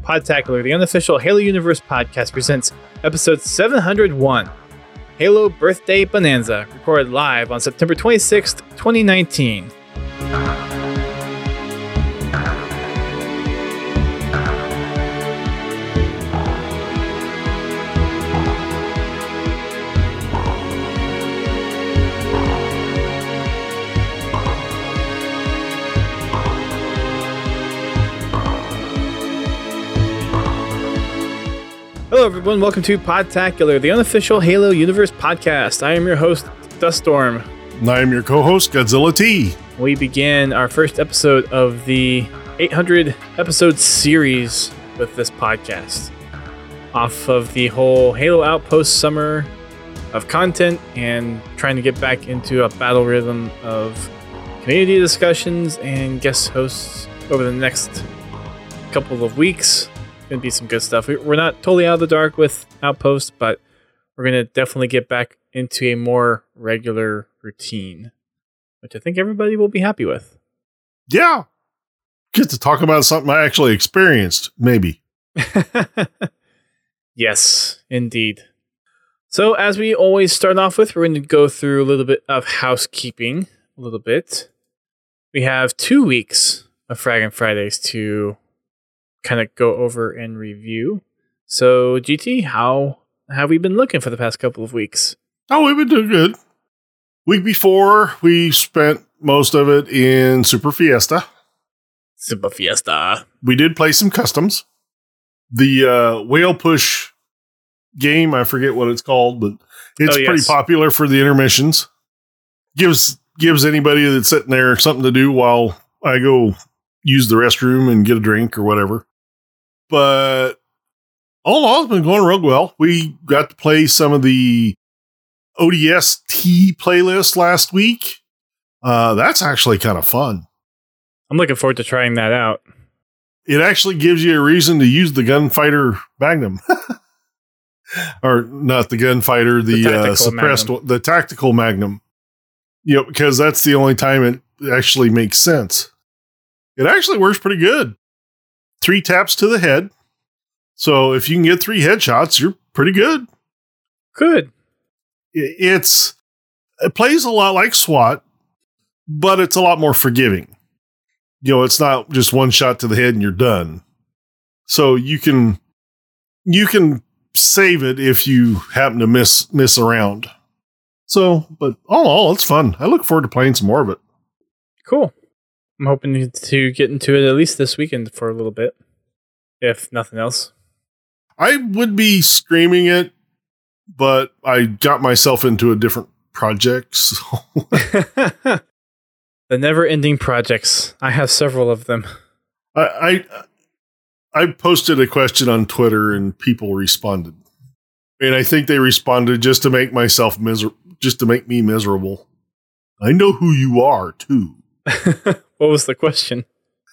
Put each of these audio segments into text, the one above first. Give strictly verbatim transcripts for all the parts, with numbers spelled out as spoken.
Podtacular, the unofficial Halo Universe podcast, presents episode seven hundred one, Halo Birthday Bonanza, recorded live on September twenty-sixth, twenty nineteen. Hello everyone, welcome to Podtacular, the unofficial Halo Universe podcast. I am your host, Duststorm. And I am your co-host, Godzilla T. We begin our first episode of the eight hundred episode series with this podcast. Off of the whole Halo Outpost summer of content and trying to get back into a battle rhythm of community discussions and guest hosts over the next couple of weeks. Gonna be some good stuff. We're not totally out of the dark with Outpost, but we're gonna definitely get back into a more regular routine, which I think everybody will be happy with. Yeah, get to talk about something I actually experienced, maybe. Yes, indeed. So as we always start off with, we're going to go through a little bit of housekeeping. A little bit. We have two weeks of Fraggin' Fridays to kind of go over and review. So, G T, how have we been looking for the past couple of weeks? Oh, we've been doing good. Week before, we spent most of it in Super Fiesta. Super Fiesta. We did play some customs. The uh, Whale Push game, I forget what it's called, but it's oh, yes. pretty popular for the intermissions. Gives gives anybody that's sitting there something to do while I go use the restroom and get a drink or whatever. But all in all, it's been going real well. We got to play some of the O D S T playlist last week. Uh, that's actually kind of fun. I'm looking forward to trying that out. It actually gives you a reason to use the Gunfighter Magnum. Or not the Gunfighter, the, the uh, suppressed one, the Tactical Magnum. You know, because that's the only time it actually makes sense. It actually works pretty good. Three taps to the head. So if you can get three headshots, you're pretty good. Good. It's it plays a lot like SWAT, but it's a lot more forgiving. You know, it's not just one shot to the head and you're done. So you can you can save it if you happen to miss miss around. So, but all in all, it's fun. I look forward to playing some more of it. Cool. I'm hoping to get into it at least this weekend for a little bit, if nothing else. I would be screaming it, but I got myself into a different project. So. The never-ending projects. I have several of them. I, I I posted a question on Twitter and people responded, and I think they responded just to make myself miser- just to make me miserable. I know who you are too. What was the question?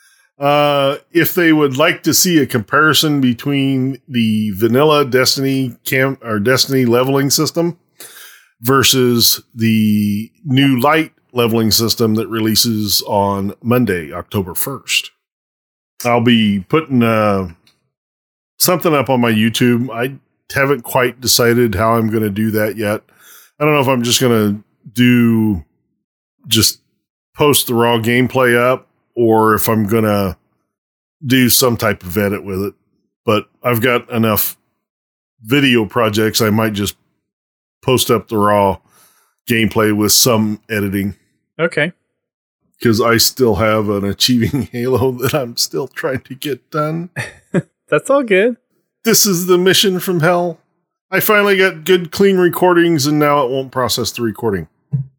Uh, if they would like to see a comparison between the vanilla Destiny cam or Destiny leveling system versus the new light leveling system that releases on Monday, October first. I'll be putting uh, something up on my YouTube. I haven't quite decided how I'm going to do that yet. I don't know if I'm just going to do just post the raw gameplay up or if I'm going to do some type of edit with it. But I've got enough video projects. I might just post up the raw gameplay with some editing. Okay. Because I still have an Achieving Halo that I'm still trying to get done. That's all good. This is the mission from hell. I finally got good, clean recordings, and now it won't process the recording.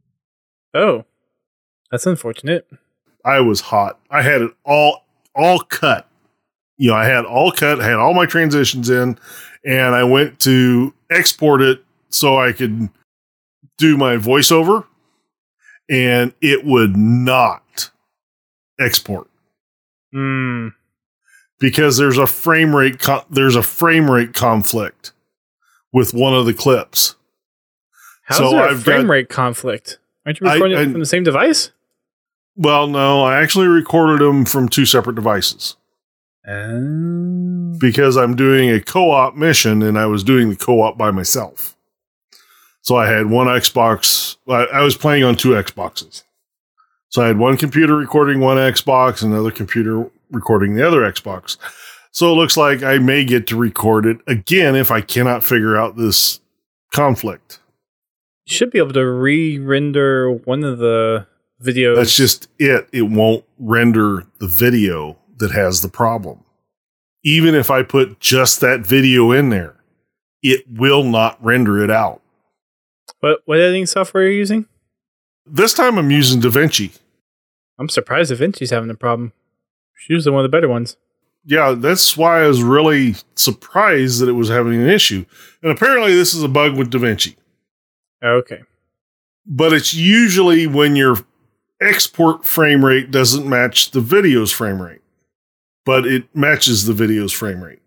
Oh. That's unfortunate. I was hot. I had it all all cut. You know, I had all cut, I had all my transitions in, and I went to export it so I could do my voiceover, and it would not export. Hmm. Because there's a frame rate co- there's a frame rate conflict with one of the clips. How's so there a I've frame got, rate conflict? Aren't you recording I, I, it from the same device? Well, no, I actually recorded them from two separate devices. Um, because I'm doing a co-op mission and I was doing the co-op by myself. So I had one Xbox. I was playing on two Xboxes. So I had one computer recording one Xbox, another computer recording the other Xbox. So it looks like I may get to record it again if I cannot figure out this conflict. You should be able to re-render one of the videos. That's just it. It won't render the video that has the problem. Even if I put just that video in there, it will not render it out. What what editing software are you using? This time I'm using DaVinci. I'm surprised DaVinci's having a problem. It's usually one of the better ones. Yeah, that's why I was really surprised that it was having an issue. And apparently this is a bug with DaVinci. Okay. But it's usually when your export frame rate doesn't match the video's frame rate. But it matches the video's frame rate.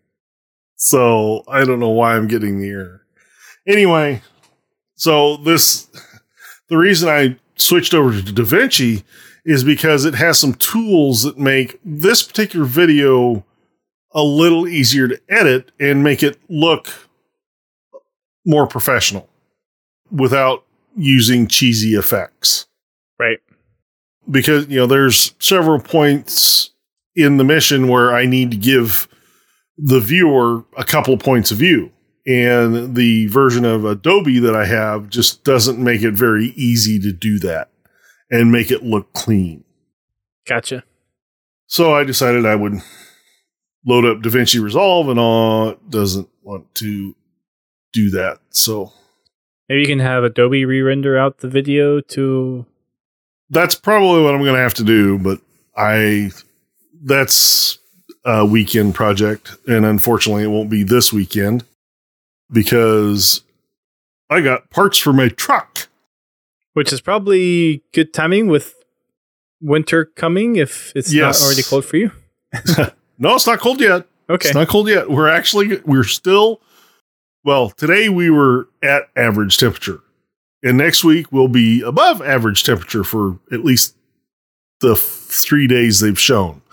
So I don't know why I'm getting the error. Anyway, so this, the reason I switched over to DaVinci is because it has some tools that make this particular video a little easier to edit and make it look more professional without using cheesy effects. Right. Because, you know, there's several points in the mission where I need to give the viewer a couple of points of view. And the version of Adobe that I have just doesn't make it very easy to do that and make it look clean. Gotcha. So I decided I would load up DaVinci Resolve, and all it doesn't want to do that. So maybe you can have Adobe re-render out the video to... That's probably what I'm going to have to do, but I that's a weekend project, and unfortunately it won't be this weekend because I got parts for my truck. Which is probably good timing with winter coming if it's yes. not already cold for you. No, it's not cold yet. Okay. It's not cold yet. We're actually, we're still, well, today we were at average temperature. And next week we'll be above average temperature for at least the f- three days they've shown.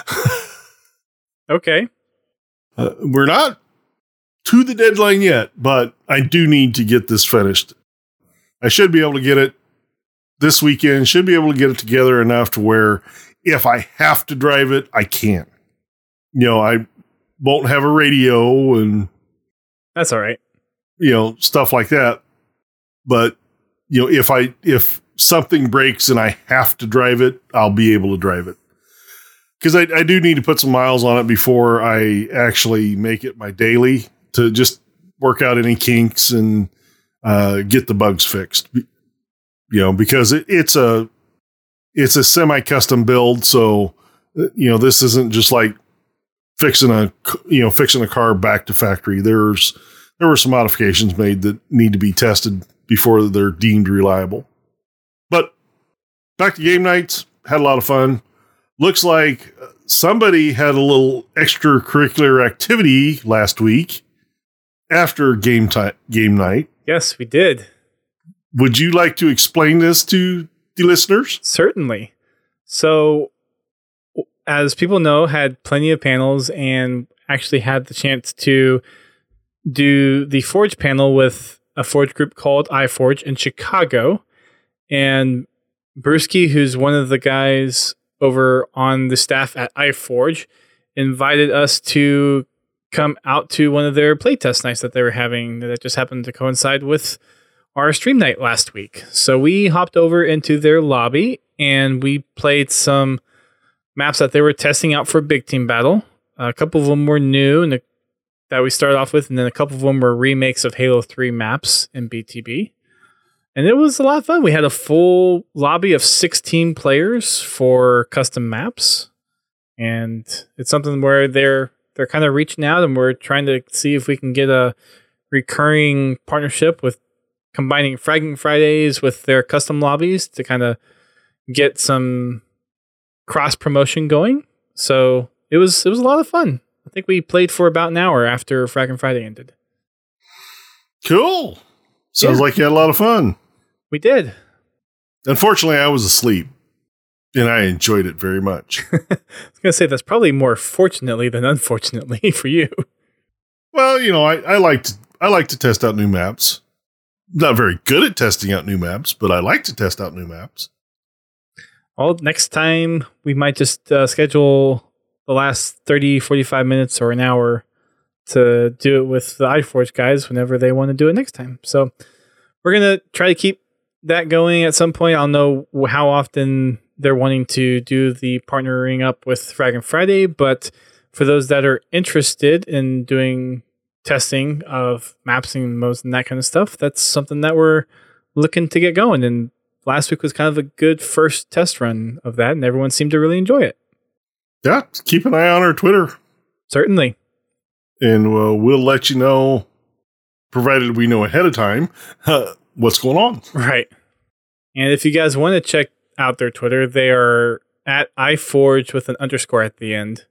Okay. Uh, we're not to the deadline yet, but I do need to get this finished. I should be able to get it this weekend, should be able to get it together enough to where if I have to drive it, I can. You know, I won't have a radio and that's all right. You know, stuff like that. But, you know, if I, if something breaks and I have to drive it, I'll be able to drive it. Because I, I do need to put some miles on it before I actually make it my daily to just work out any kinks and uh, get the bugs fixed. You know, because it, it's a, it's a semi-custom build. So, you know, this isn't just like fixing a, you know, fixing a car back to factory. There's, there were some modifications made that need to be tested before they're deemed reliable. But back to game nights, had a lot of fun. Looks like somebody had a little extracurricular activity last week after game time, game night. Yes, we did. Would you like to explain this to the listeners? Certainly. So, as people know, had plenty of panels and actually had the chance to do the Forge panel with a Forge group called iForge in Chicago. And Brewski, who's one of the guys over on the staff at iForge, invited us to come out to one of their playtest nights that they were having that just happened to coincide with our stream night last week. So we hopped over into their lobby and we played some maps that they were testing out for Big Team Battle. A couple of them were new and the, that we started off with, and then a couple of them were remakes of Halo three maps in B T B. And it was a lot of fun. We had a full lobby of sixteen players for custom maps. And it's something where they're they're kind of reaching out, and we're trying to see if we can get a recurring partnership with combining Fragging Fridays with their custom lobbies to kind of get some cross promotion going. So it was it was a lot of fun. I think we played for about an hour after Fragging Friday ended. Cool. Sounds yeah. like you had a lot of fun. We did. Unfortunately, I was asleep. And I enjoyed it very much. I was going to say that's probably more fortunately than unfortunately for you. Well, you know, I, I like to I like to test out new maps. Not very good at testing out new maps, but I like to test out new maps. Well, next time we might just uh, schedule the last thirty, forty-five minutes or an hour to do it with the iForge guys whenever they want to do it next time. So we're going to try to keep that going at some point. I'll know how often they're wanting to do the partnering up with Frag Friday, but for those that are interested in doing testing of maps and modes and that kind of stuff, that's something that we're looking to get going. And last week was kind of a good first test run of that, and everyone seemed to really enjoy it. Yeah, keep an eye on our Twitter. Certainly. And uh, we'll let you know, provided we know ahead of time, uh, what's going on. Right. And if you guys want to check out their Twitter, they are at iForge with an underscore at the end.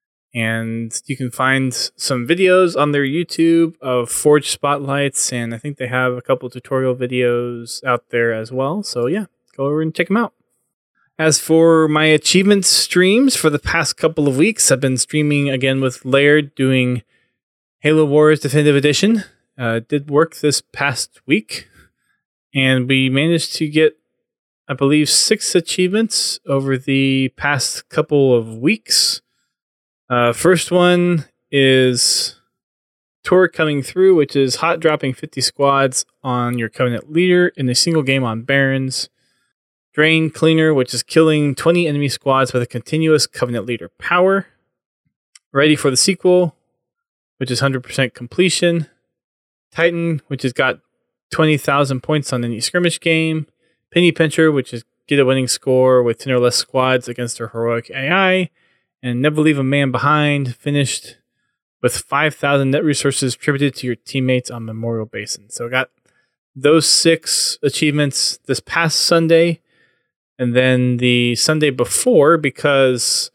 And you can find some videos on their YouTube of Forge spotlights, and I think they have a couple tutorial videos out there as well. So yeah, go over and check them out. As for my achievement streams for the past couple of weeks, I've been streaming again with Laird doing Halo Wars Definitive Edition. Uh, did work this past week, and we managed to get, I believe, six achievements over the past couple of weeks. Uh, first one is Tour Coming Through, which is hot dropping fifty squads on your Covenant leader in a single game on Barrens. Drain Cleaner, which is killing twenty enemy squads with a continuous Covenant leader power. Ready for the Sequel, which is one hundred percent completion. Titan, which has got twenty thousand points on any skirmish game. Penny Pincher, which is get a winning score with ten or less squads against her heroic A I. And Never Leave a Man Behind, finished with five thousand net resources attributed to your teammates on Memorial Basin. So I got those six achievements this past Sunday. And then the Sunday before, because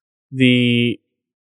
the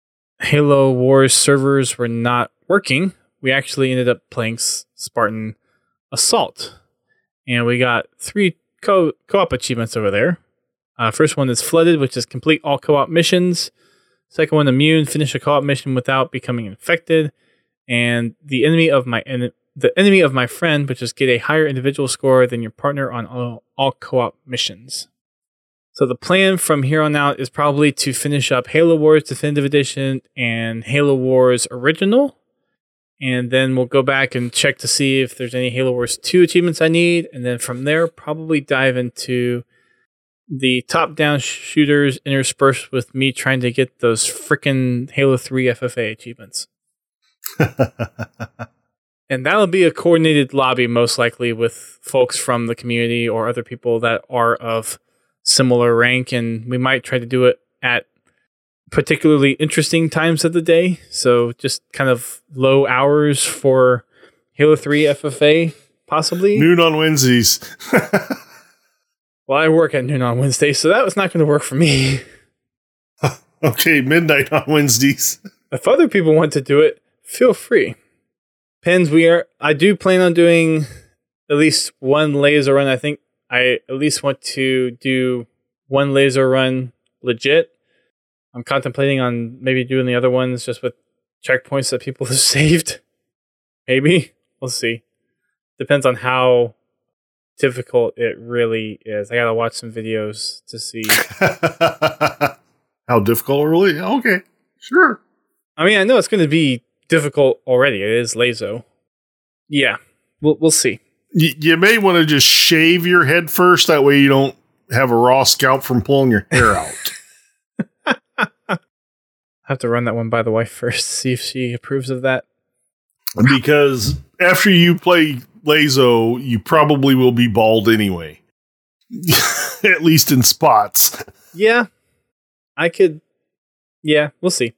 Halo Wars servers were not working, we actually ended up playing Spartan Assault. And we got three co- co-op achievements over there. Uh, first one is Flooded, which is complete all co-op missions. Second one, Immune, finish a co-op mission without becoming infected. And the enemy of my en- the enemy of my friend, which is get a higher individual score than your partner on all, all co-op missions. So the plan from here on out is probably to finish up Halo Wars Definitive Edition and Halo Wars Original. And then we'll go back and check to see if there's any Halo Wars two achievements I need. And then from there, probably dive into the top-down shooters interspersed with me trying to get those frickin' Halo three F F A achievements. And that'll be a coordinated lobby, most likely, with folks from the community or other people that are of similar rank. And we might try to do it at particularly interesting times of the day. So just kind of low hours for Halo three F F A, possibly. Noon on Wednesdays. Well, I work at noon on Wednesday, so that was not going to work for me. Okay, midnight on Wednesdays. If other people want to do it, feel free. Pens, we are. I do plan on doing at least one laser run. I think I at least want to do one laser run legit. I'm contemplating on maybe doing the other ones just with checkpoints that people have saved. Maybe. We'll see. Depends on how difficult it really is. I gotta watch some videos to see. How difficult really? Okay, sure. I mean, I know it's going to be difficult already. It is Lazo. Yeah, we'll we'll see. Y- you may want to just shave your head first. That way you don't have a raw scalp from pulling your hair out. I have to run that one by the wife first, see if she approves of that. Because after you play Lazo, you probably will be bald anyway. At least in spots. Yeah. I could. Yeah, we'll see.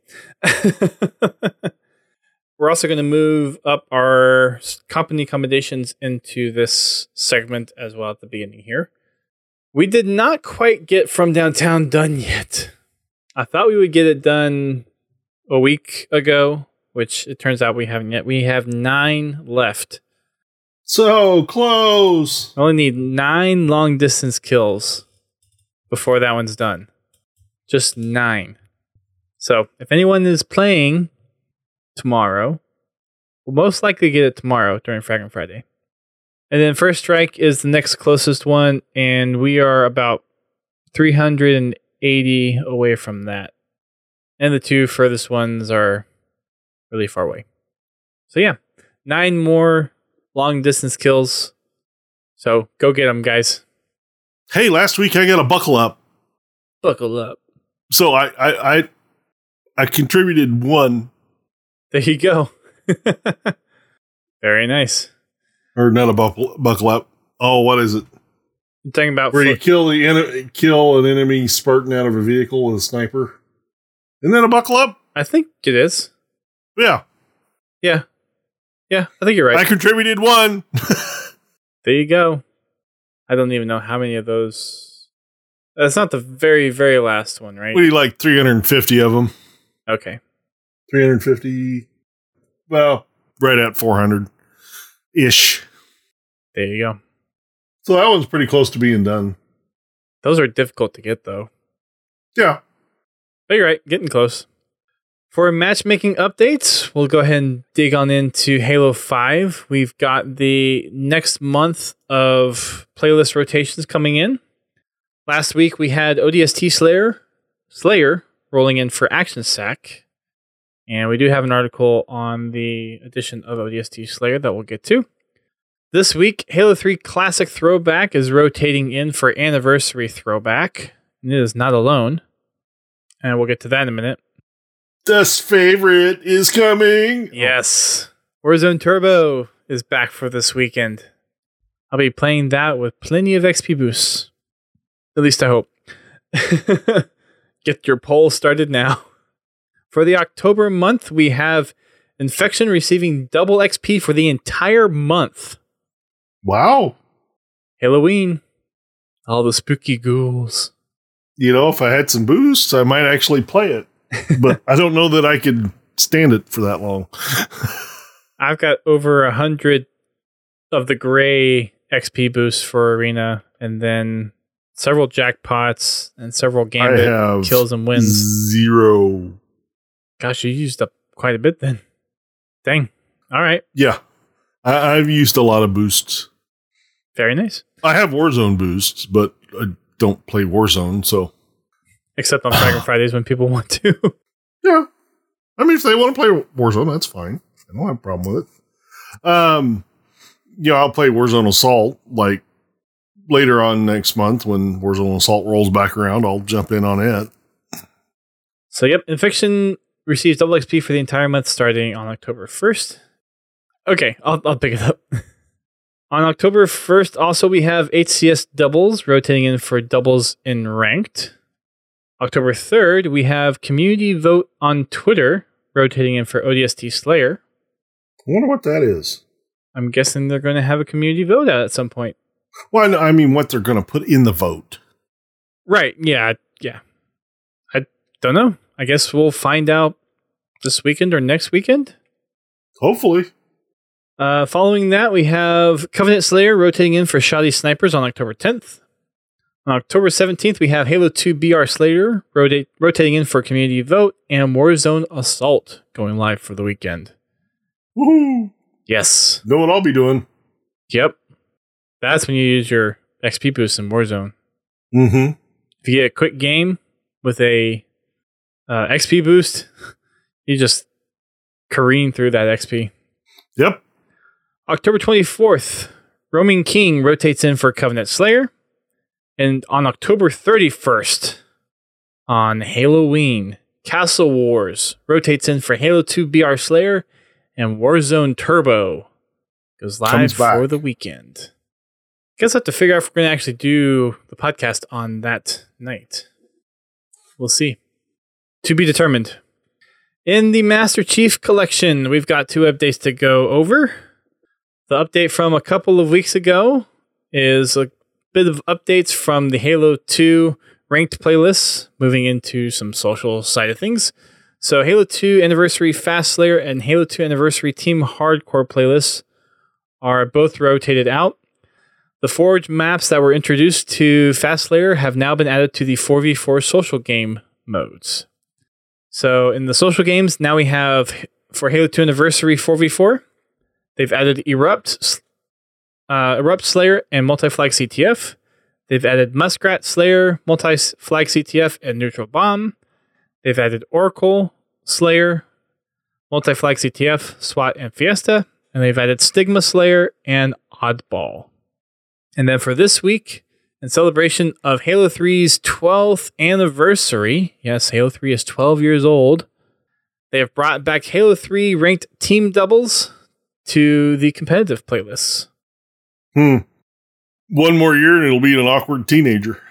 We're also going to move up our company accommodations into this segment as well at the beginning here. We did not quite get From Downtown done yet. I thought we would get it done a week ago, which it turns out we haven't yet. We have nine left. So close. I only need nine long distance kills. before that one's done. Just nine. So if anyone is playing tomorrow, we'll most likely get it tomorrow during Fragment Friday. And then First Strike is the next closest one, and we are about three hundred eighty away from that. And the two furthest ones are really far away. So yeah, nine more long distance kills. So go get them, guys. Hey, last week I got a buckle up. Buckle up. So I I I, I contributed one. There you go. Very nice. Or not a buckle buckle up. Oh, what is it? You're talking about where foot. you kill the en- kill an enemy spurting out of a vehicle with a sniper. Isn't that a buckle up? I think it is. Yeah. Yeah. Yeah, I think you're right. I contributed one. There you go. I don't even know how many of those. That's not the very, very last one, right? We like three hundred fifty of them. Okay. three hundred fifty. Well, right at four hundred ish. There you go. So that one's pretty close to being done. Those are difficult to get, though. Yeah. But you're right, getting close. For matchmaking updates, we'll go ahead and dig on into Halo five. We've got the next month of playlist rotations coming in. Last week, we had O D S T Slayer, Slayer rolling in for Action Sack. And we do have an article on the addition of O D S T Slayer that we'll get to. This week, Halo three Classic Throwback is rotating in for Anniversary Throwback. And it is not alone. And we'll get to that in a minute. Dust Favorite is coming. Yes. Warzone Turbo is back for this weekend. I'll be playing that with plenty of X P boosts. At least I hope. Get your poll started now. For the October month, we have Infection receiving double X P for the entire month. Wow. Halloween. All the spooky ghouls. You know, if I had some boosts, I might actually play it. But I don't know that I could stand it for that long. I've got over a hundred of the gray X P boosts for Arena, and then several jackpots and several Gambit kills and wins. Zero. Gosh, you used up quite a bit then. Dang. All right. Yeah. I, I've used a lot of boosts. Very nice. I have Warzone boosts, but I don't play Warzone, so. Except on Fragment Fridays when people want to. Yeah. I mean, if they want to play Warzone, that's fine. I don't have a problem with it. Um, yeah, I'll play Warzone Assault, like, later on next month when Warzone Assault rolls back around. I'll jump in on it. So, yep, Infection receives double X P for the entire month starting on October first. Okay, I'll, I'll pick it up. On October first, also, we have H C S doubles rotating in for doubles in ranked. October third, we have Community Vote on Twitter rotating in for O D S T Slayer. I wonder what that is. I'm guessing they're going to have a community vote out at some point. Well, I mean, what they're going to put in the vote. Right, yeah, yeah. I don't know. I guess we'll find out this weekend or next weekend. Hopefully. Uh, following that, we have Covenant Slayer rotating in for Shoddy Snipers on October tenth. On October seventeenth, we have Halo two B R Slayer rotate, rotating in for Community Vote, and Warzone Assault going live for the weekend. Woohoo! Yes. Know what I'll be doing. Yep. That's when you use your X P boost in Warzone. Mm-hmm. If you get a quick game with a uh, X P boost, you just careen through that X P. Yep. October twenty-fourth, Roaming King rotates in for Covenant Slayer. And on October thirty-first, on Halloween, Castle Wars rotates in for Halo two B R Slayer, and Warzone Turbo goes live for the weekend. Guess I have to figure out if we're going to actually do the podcast on that night. We'll see. To be determined. In the Master Chief Collection, we've got two updates to go over. The update from a couple of weeks ago is a bit of updates from the Halo two ranked playlists, moving into some social side of things. So Halo two Anniversary Fast Slayer and Halo two Anniversary Team Hardcore playlists are both rotated out. The Forge maps that were introduced to Fastlayer have now been added to the four v four social game modes. So in the social games, now we have, for Halo two Anniversary four v four, they've added Erupt, uh, Erupt Slayer, and Multi-Flag C T F. They've added Muskrat Slayer, Multi-Flag C T F, and Neutral Bomb. They've added Oracle Slayer, Multi-Flag C T F, SWAT, and Fiesta. And they've added Stigma Slayer and Oddball. And then for this week, in celebration of Halo three's twelfth anniversary, yes, Halo three is twelve years old, they have brought back Halo three ranked team doubles to the competitive playlists. Hmm. One more year and it'll be an awkward teenager.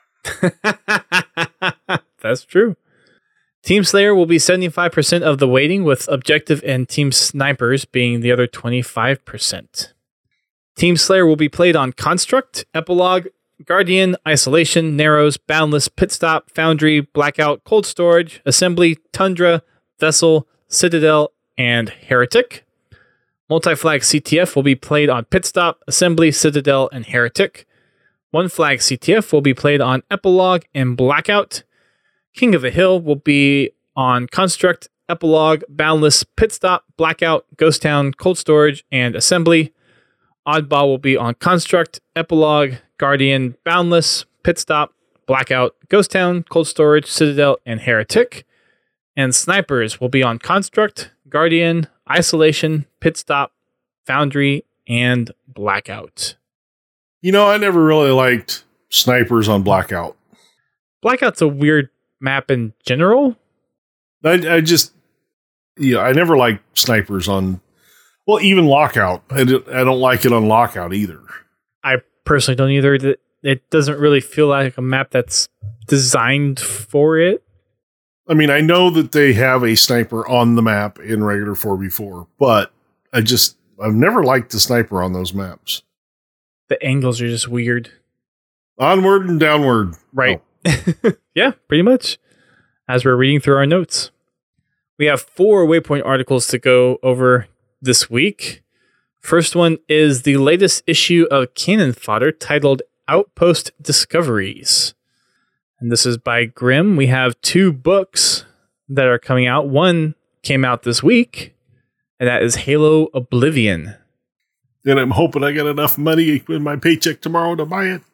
That's true. Team Slayer will be seventy-five percent of the weighting, with Objective and Team Snipers being the other twenty-five percent. Team Slayer will be played on Construct, Epilogue, Guardian, Isolation, Narrows, Boundless, Pit Stop, Foundry, Blackout, Cold Storage, Assembly, Tundra, Vessel, Citadel, and Heretic. Multi-Flag C T F will be played on Pit Stop, Assembly, Citadel, and Heretic. One Flag C T F will be played on Epilogue and Blackout. King of the Hill will be on Construct, Epilogue, Boundless, Pit Stop, Blackout, Ghost Town, Cold Storage, and Assembly. Oddball will be on Construct, Epilogue, Guardian, Boundless, Pit Stop, Blackout, Ghost Town, Cold Storage, Citadel, and Heretic. And Snipers will be on Construct, Guardian, Isolation, Pit Stop, Foundry, and Blackout. You know, I never really liked Snipers on Blackout. Blackout's a weird map in general. I, I just, yeah, I never liked Snipers on, well, even Lockout. I don't, I don't like it on Lockout either. I personally don't either. It doesn't really feel like a map that's designed for it. I mean, I know that they have a sniper on the map in regular four v four, but I just, I've never liked the sniper on those maps. The angles are just weird. Onward and downward. Right. Oh. Yeah, pretty much. As we're reading through our notes. We have four Waypoint articles to go over this week. First one is the latest issue of Cannon Fodder titled Outpost Discoveries. And this is by Grimm. We have two books that are coming out. One came out this week, and that is Halo Oblivion. And I'm hoping I get enough money in my paycheck tomorrow to buy it.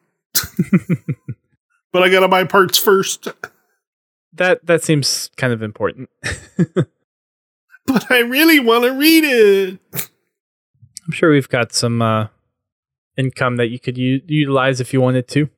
But I got to buy parts first. That that seems kind of important. But I really want to read it. I'm sure we've got some uh, income that you could u- utilize if you wanted to.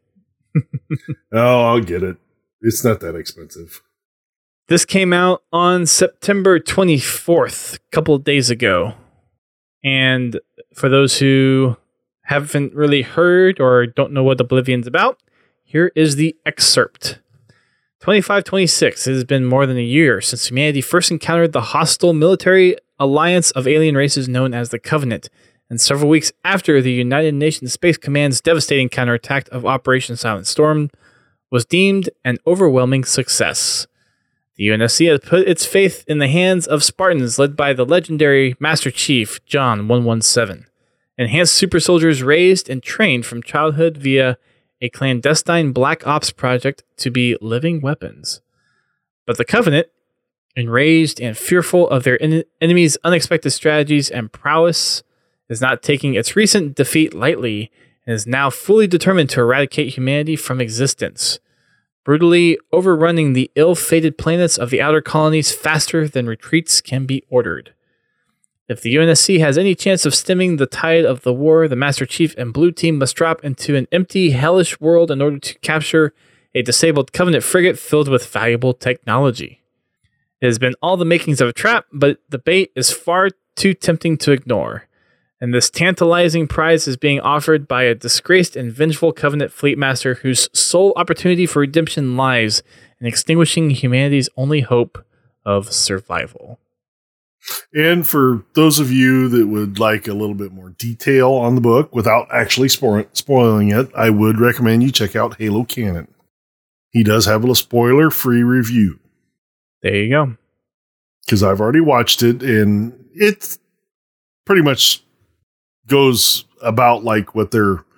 Oh, I'll get it. It's not that expensive. This came out on September twenty-fourth, a couple of days ago. And for those who haven't really heard or don't know what Oblivion's about, here is the excerpt. twenty-five twenty-six. It has been more than a year since humanity first encountered the hostile military alliance of alien races known as the Covenant, and several weeks after the United Nations Space Command's devastating counterattack of Operation Silent Storm was deemed an overwhelming success. The U N S C has put its faith in the hands of Spartans led by the legendary Master Chief John one seventeen, enhanced super soldiers raised and trained from childhood via a clandestine Black Ops project to be living weapons. But the Covenant, enraged and fearful of their en- enemies' unexpected strategies and prowess, is not taking its recent defeat lightly and is now fully determined to eradicate humanity from existence, brutally overrunning the ill-fated planets of the outer colonies faster than retreats can be ordered. If the U N S C has any chance of stemming the tide of the war, the Master Chief and Blue Team must drop into an empty, hellish world in order to capture a disabled Covenant frigate filled with valuable technology. It has been all the makings of a trap, but the bait is far too tempting to ignore. And this tantalizing prize is being offered by a disgraced and vengeful Covenant fleet master whose sole opportunity for redemption lies in extinguishing humanity's only hope of survival. And for those of you that would like a little bit more detail on the book without actually spoil- spoiling it, I would recommend you check out Halo Canon. He does have a spoiler-free review. There you go. Because I've already watched it, and it pretty much goes about like what they're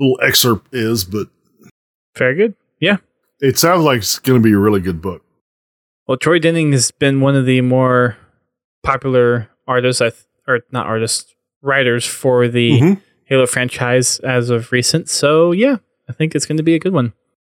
little excerpt is, but very good. Yeah. It sounds like it's going to be a really good book. Well, Troy Denning has been one of the more popular artists, or not artists, writers for the mm-hmm. Halo franchise as of recent. So, yeah, I think it's going to be a good one.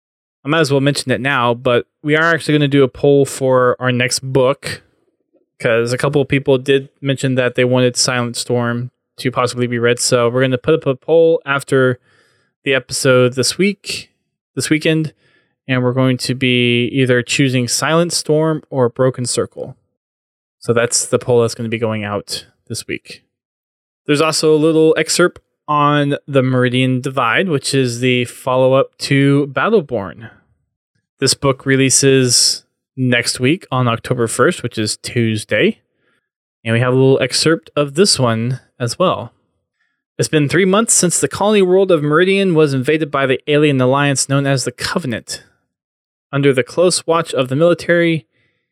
I might as well mention it now, but we are actually going to do a poll for our next book because a couple of people did mention that they wanted Silent Storm to possibly be read. So we're going to put up a poll after the episode this week, this weekend, and we're going to be either choosing Silent Storm or Broken Circle. So that's the poll that's going to be going out this week. There's also a little excerpt on the Meridian Divide, which is the follow-up to Battleborn. This book releases next week on October first, which is Tuesday. And we have a little excerpt of this one as well. It's been three months since the colony world of Meridian was invaded by the alien alliance known as the Covenant. Under the close watch of the military,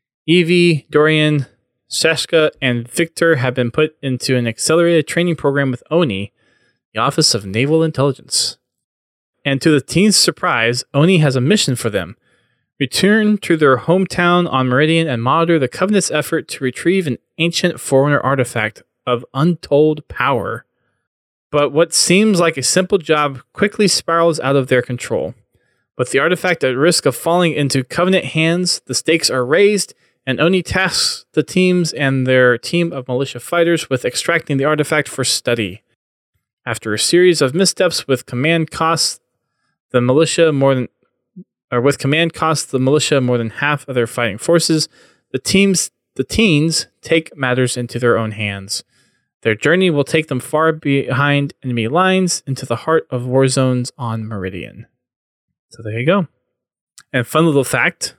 Evie, Dorian, Shashka, and Victor have been put into an accelerated training program with ONI, the Office of Naval Intelligence. And to the teens' surprise, ONI has a mission for them. Return to their hometown on Meridian and monitor the Covenant's effort to retrieve an ancient Forerunner artifact of untold power. But what seems like a simple job quickly spirals out of their control. With the artifact at risk of falling into Covenant hands, the stakes are raised, and ONI tasks the teams and their team of militia fighters with extracting the artifact for study. After a series of missteps with command costs, the militia more than or with command costs the militia more than half of their fighting forces, the teams the teens take matters into their own hands. Their journey will take them far behind enemy lines into the heart of war zones on Meridian. So there you go. And fun little fact,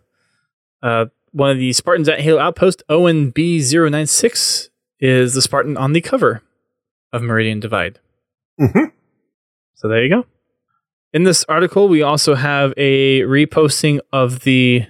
uh, one of the Spartans at Halo Outpost, Owen B zero nine six, is the Spartan on the cover of Meridian Divide. Mm-hmm. So there you go. In this article, we also have a reposting of the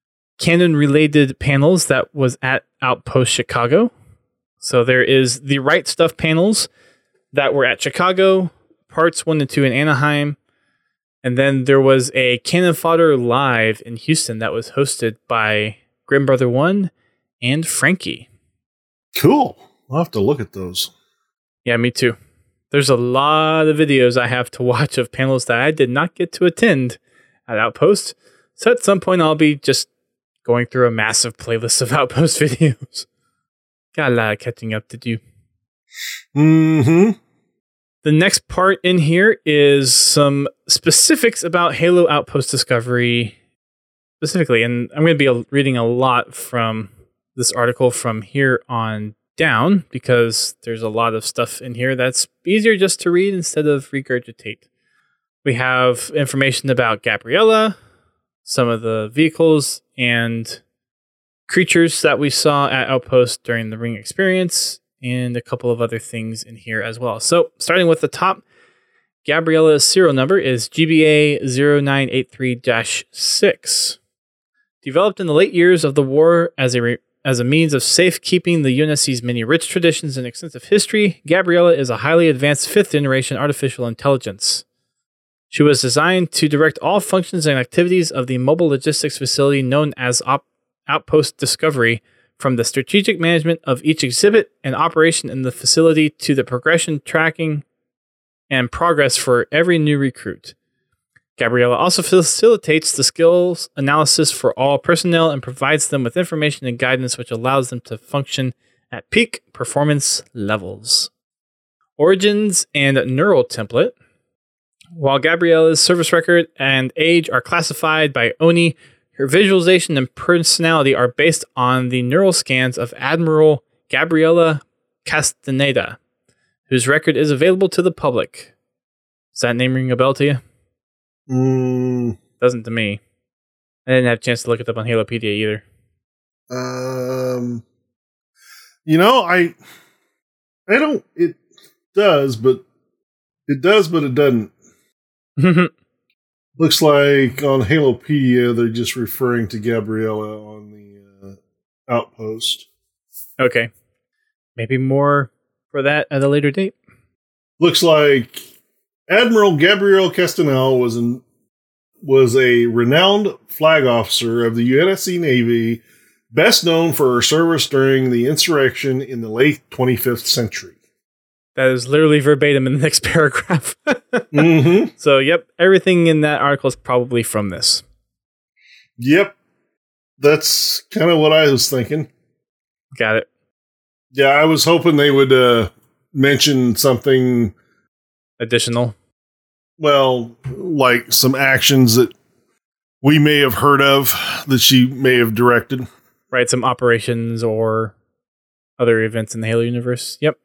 canon-related panels that was at Outpost Chicago. So there is the Right Stuff panels that were at Chicago, parts one and two in Anaheim, and then there was a Cannon Fodder Live in Houston that was hosted by Grim Brother One and Frankie. Cool. I'll have to look at those. Yeah, me too. There's a lot of videos I have to watch of panels that I did not get to attend at Outpost. So at some point, I'll be just going through a massive playlist of Outpost videos. Got a lot of catching up to do. Mm-hmm. The next part in here is some specifics about Halo Outpost Discovery specifically. And I'm going to be reading a lot from this article from here on down because there's a lot of stuff in here that's easier just to read instead of regurgitate. We have information about Gabriella, some of the vehicles and creatures that we saw at Outpost during the Ring experience, and a couple of other things in here as well. So, starting with the top, Gabriella's serial number is G B A zero nine eight three dash six. Developed in the late years of the war as a re- as a means of safekeeping the U N S C's many rich traditions and extensive history, Gabriella is a highly advanced fifth-generation artificial intelligence. She was designed to direct all functions and activities of the mobile logistics facility known as Op- Outpost Discovery, from the strategic management of each exhibit and operation in the facility to the progression tracking and progress for every new recruit. Gabriella also facilitates the skills analysis for all personnel and provides them with information and guidance which allows them to function at peak performance levels. Origins and neural template. While Gabriella's service record and age are classified by ONI, her visualization and personality are based on the neural scans of Admiral Gabriella Castaneda, whose record is available to the public. Does that name ring a bell to you? Mm. Doesn't to me. I didn't have a chance to look it up on Halopedia either. Um, you know, I, I don't. It does, but it does, but it doesn't. Looks like on Halopedia, they're just referring to Gabriella on the uh, Outpost. Okay. Maybe more for that at a later date. Looks like Admiral Gabrielle Castanel was an, was a renowned flag officer of the U N S C Navy, best known for her service during the insurrection in the late twenty-fifth century. That is literally verbatim in the next paragraph. mm-hmm. So, yep, everything in that article is probably from this. Yep. That's kind of what I was thinking. Got it. Yeah, I was hoping they would uh, mention something additional. Well, like some actions that we may have heard of that she may have directed. Right, some operations or other events in the Halo universe. Yep.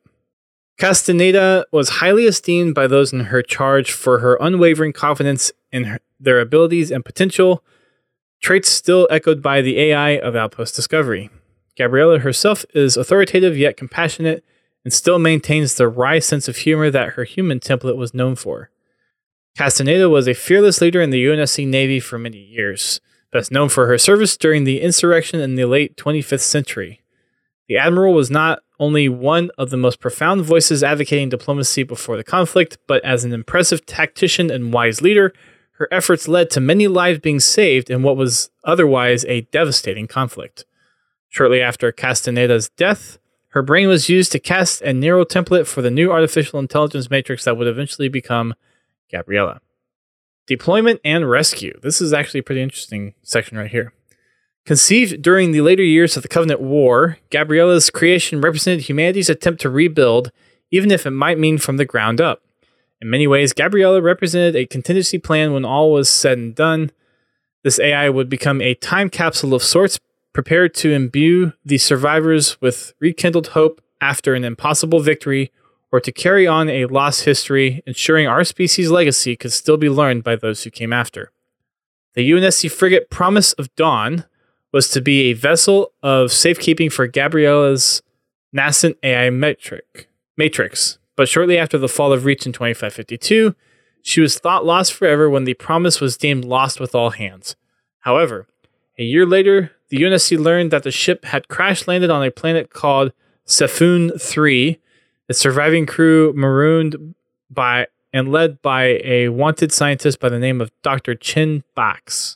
Castaneda was highly esteemed by those in her charge for her unwavering confidence in her, their abilities and potential, traits still echoed by the A I of Outpost Discovery. Gabriella herself is authoritative yet compassionate and still maintains the wry sense of humor that her human template was known for. Castaneda was a fearless leader in the U N S C Navy for many years, best known for her service during the insurrection in the late twenty-fifth century. The Admiral was not only one of the most profound voices advocating diplomacy before the conflict, but as an impressive tactician and wise leader, her efforts led to many lives being saved in what was otherwise a devastating conflict. Shortly after Castaneda's death, her brain was used to cast a neural template for the new artificial intelligence matrix that would eventually become Gabriella. Deployment and rescue. This is actually a pretty interesting section right here. Conceived during the later years of the Covenant War, Gabriella's creation represented humanity's attempt to rebuild, even if it might mean from the ground up. In many ways, Gabriella represented a contingency plan when all was said and done. This A I would become a time capsule of sorts, prepared to imbue the survivors with rekindled hope after an impossible victory, or to carry on a lost history, ensuring our species' legacy could still be learned by those who came after. The U N S C frigate Promise of Dawn was to be a vessel of safekeeping for Gabriella's nascent A I metric, matrix, but shortly after the fall of Reach in twenty-five fifty-two, she was thought lost forever when the Promise was deemed lost with all hands. However, a year later, the U N S C learned that the ship had crash-landed on a planet called Sefun three, its surviving crew marooned by and led by a wanted scientist by the name of Doctor Chin Bax.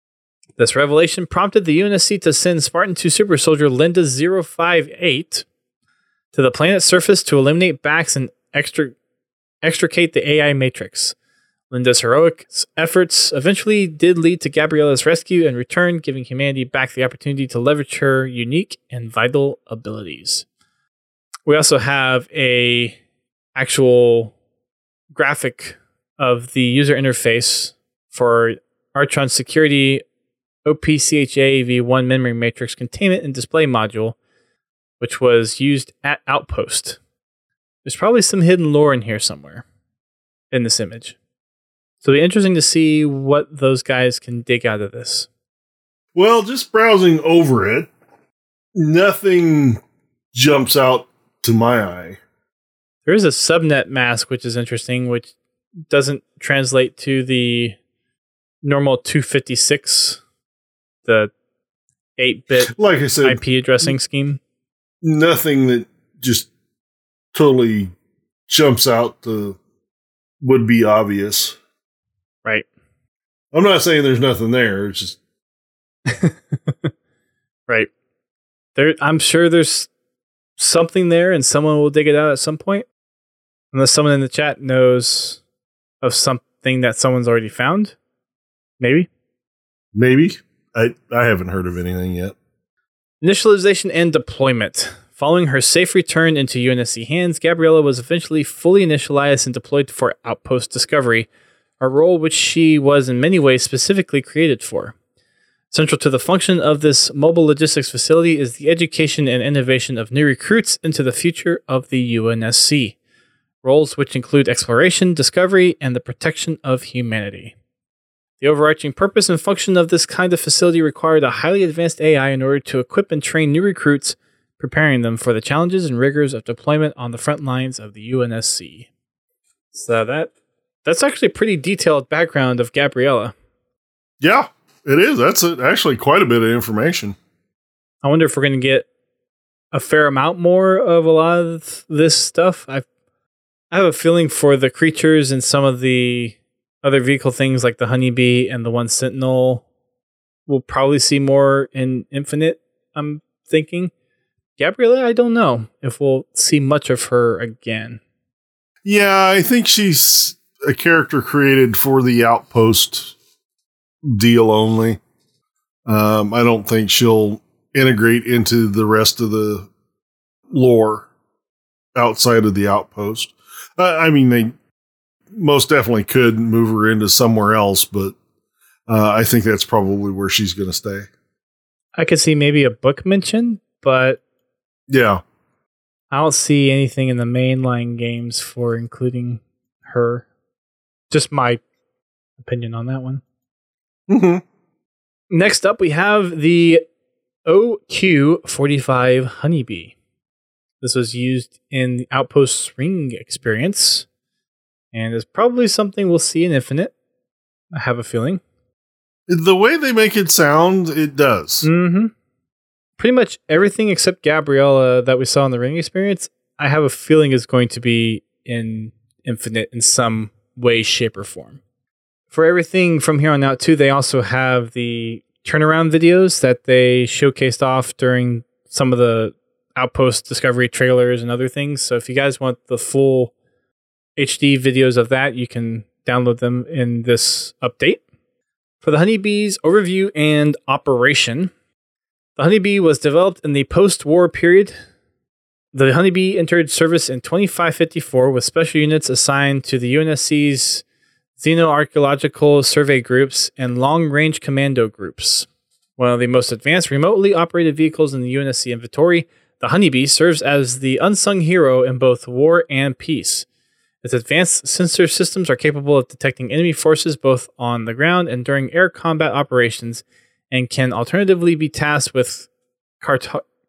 This revelation prompted the U N S C to send Spartan two super soldier Linda zero five eight to the planet's surface to eliminate Bax and extra, extricate the A I matrix. Linda's heroic efforts eventually did lead to Gabriella's rescue and return, giving humanity back the opportunity to leverage her unique and vital abilities. We also have a actual graphic of the user interface for Artron's security O P C H A V one memory matrix containment and display module, which was used at Outpost. There's probably some hidden lore in here somewhere in this image. So it'll be interesting to see what those guys can dig out of this. Well, just browsing over it, nothing jumps out to my eye. There is a subnet mask, which is interesting, which doesn't translate to the normal two fifty-six, the eight-bit like I said, I P addressing scheme. Nothing that just totally jumps out to would be obvious. Right. I'm not saying there's nothing there. It's just right. There, I'm sure there's something there, and someone will dig it out at some point. Unless someone in the chat knows of something that someone's already found. Maybe. Maybe. I, I haven't heard of anything yet. Initialization and deployment. Following her safe return into U N S C hands, Gabriella was eventually fully initialized and deployed for Outpost Discovery, a role which she was in many ways specifically created for. Central to the function of this mobile logistics facility is the education and innovation of new recruits into the future of the U N S C, roles which include exploration, discovery, and the protection of humanity. The overarching purpose and function of this kind of facility required a highly advanced A I in order to equip and train new recruits, preparing them for the challenges and rigors of deployment on the front lines of the U N S C. So that that's actually a pretty detailed background of Gabriella. Yeah, it is. That's a, actually quite a bit of information. I wonder if we're going to get a fair amount more of a lot of this stuff. I I have a feeling for the creatures and some of the other vehicle things like the Honeybee and the One Sentinel, we'll probably see more in Infinite, I'm thinking. Gabriella, I don't know if we'll see much of her again. Yeah, I think she's a character created for the Outpost deal only. Um, I don't think she'll integrate into the rest of the lore outside of the Outpost. Uh, I mean, they most definitely could move her into somewhere else, but uh, I think that's probably where she's going to stay. I could see maybe a book mention, but yeah, I don't see anything in the mainline games for including her. Just my opinion on that one. Mm-hmm. Next up, we have the O Q forty-five Honeybee. This was used in the Outpost Ring experience, and is probably something we'll see in Infinite. I have a feeling. The way they make it sound, it does. Mm-hmm. Pretty much everything except Gabriella that we saw in the Ring experience, I have a feeling is going to be in Infinite in some way, shape, or form. For everything from here on out, too, they also have the turnaround videos that they showcased off during some of the Outpost Discovery trailers and other things. So if you guys want the full H D videos of that, you can download them in this update. For the Honeybee's overview and operation, the Honeybee was developed in the post-war period. The Honeybee entered service in twenty-five fifty-four with special units assigned to the U N S C's Xenoarchaeological Survey Groups and Long-Range Commando Groups. One of the most advanced remotely operated vehicles in the U N S C inventory, the Honeybee serves as the unsung hero in both war and peace. Its advanced sensor systems are capable of detecting enemy forces both on the ground and during air combat operations, and can alternatively be tasked with cart-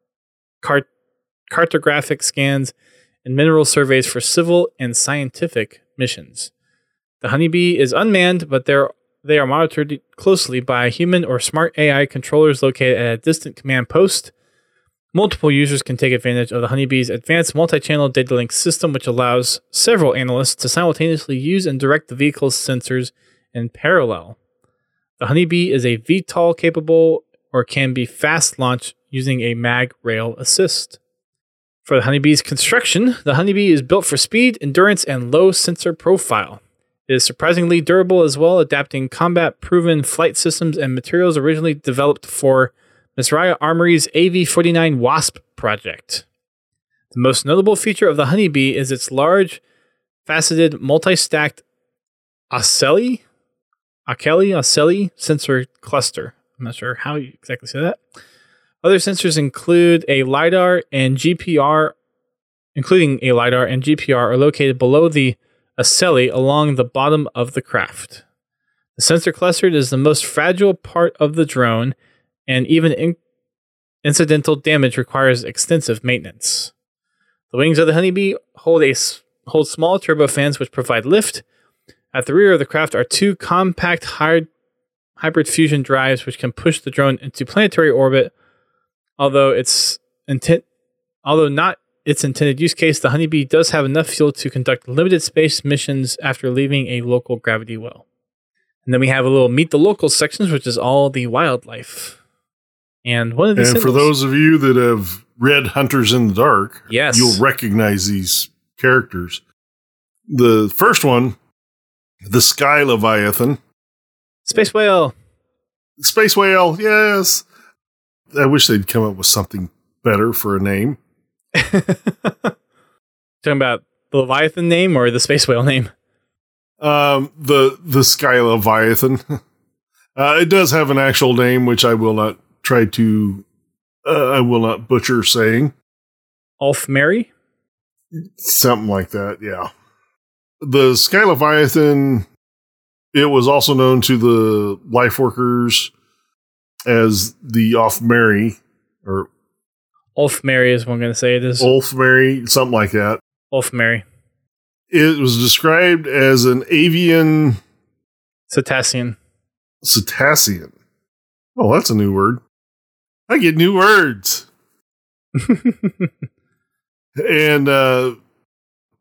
cart- cartographic scans and mineral surveys for civil and scientific missions. The Honeybee is unmanned, but they're, they are monitored closely by human or smart A I controllers located at a distant command post. Multiple users can take advantage of the Honeybee's advanced multi-channel data link system, which allows several analysts to simultaneously use and direct the vehicle's sensors in parallel. The Honeybee is a V TOL capable or can be fast launched using a mag rail assist. For the Honeybee's construction, the Honeybee is built for speed, endurance, and low sensor profile. It is surprisingly durable as well, adapting combat-proven flight systems and materials originally developed for Misraya Armory's A V forty-nine WASP project. The most notable feature of the Honeybee is its large, faceted, multi-stacked Ocelli, Ocelli, Ocelli sensor cluster. I'm not sure how you exactly say that. Other sensors include a LiDAR and G P R, including a LiDAR and G P R, are located below the Ocelli along the bottom of the craft. The sensor cluster is the most fragile part of the drone, and even in- incidental damage requires extensive maintenance. The wings of the Honeybee hold a hold small turbofans which provide lift. At the rear of the craft are two compact hybrid hybrid fusion drives which can push the drone into planetary orbit. Although its intent, although not its intended use case, the Honeybee does have enough fuel to conduct limited space missions after leaving a local gravity well. And then we have a little meet the locals sections, which is all the wildlife. And one of these and symbols, for those of you that have read Hunters in the Dark, yes, you'll recognize these characters. The first one, the Sky Leviathan. Space whale. Space whale, yes. I wish they'd come up with something better for a name. Talking about the Leviathan name or the space whale name? Um, the the Sky Leviathan. uh, it does have an actual name, which I will not try to. Uh, I will not butcher saying. Ulf Mary? Something like that. Yeah. The Sky Leviathan. It was also known to the life workers as the Ulf Mary, or Ulf Mary is what I'm going to say it is. Ulf Mary, something like that. Ulf Mary. It was described as an avian Cetacean. Cetacean. Oh, that's a new word. I get new words. And uh,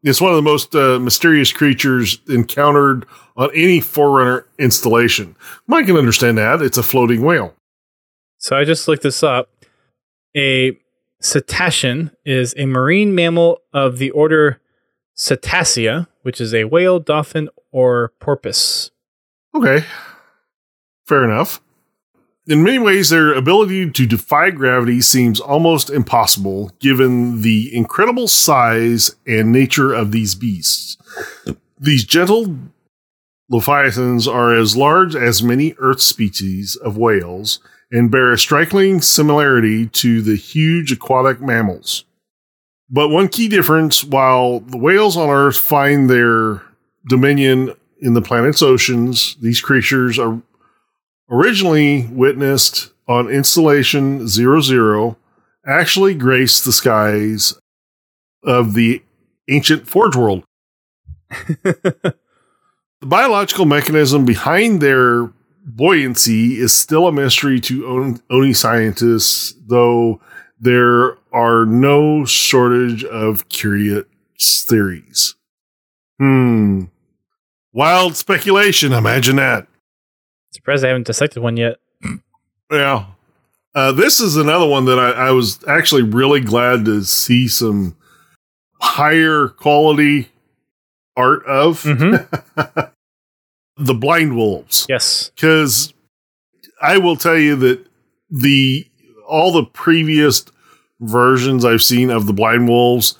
It's one of the most uh, mysterious creatures encountered on any Forerunner installation. I can understand that. It's a floating whale. So I just looked this up. A cetacean is a marine mammal of the order Cetacea, which is a whale, dolphin, or porpoise. Okay. Fair enough. In many ways, their ability to defy gravity seems almost impossible, given the incredible size and nature of these beasts. These gentle leviathans are as large as many Earth species of whales and bear a striking similarity to the huge aquatic mammals. But one key difference, while the whales on Earth find their dominion in the planet's oceans, these creatures are originally witnessed on Installation zero zero, actually grace the skies of the ancient Forge World. The biological mechanism behind their buoyancy is still a mystery to Oni scientists, though there are no shortage of curious theories. Hmm. Wild speculation, imagine that. Surprised I haven't dissected one yet. Yeah. Uh, this is another one that I, I was actually really glad to see some higher quality art of. Mm-hmm. The blind wolves. Yes. Because I will tell you that the all the previous versions I've seen of the blind wolves,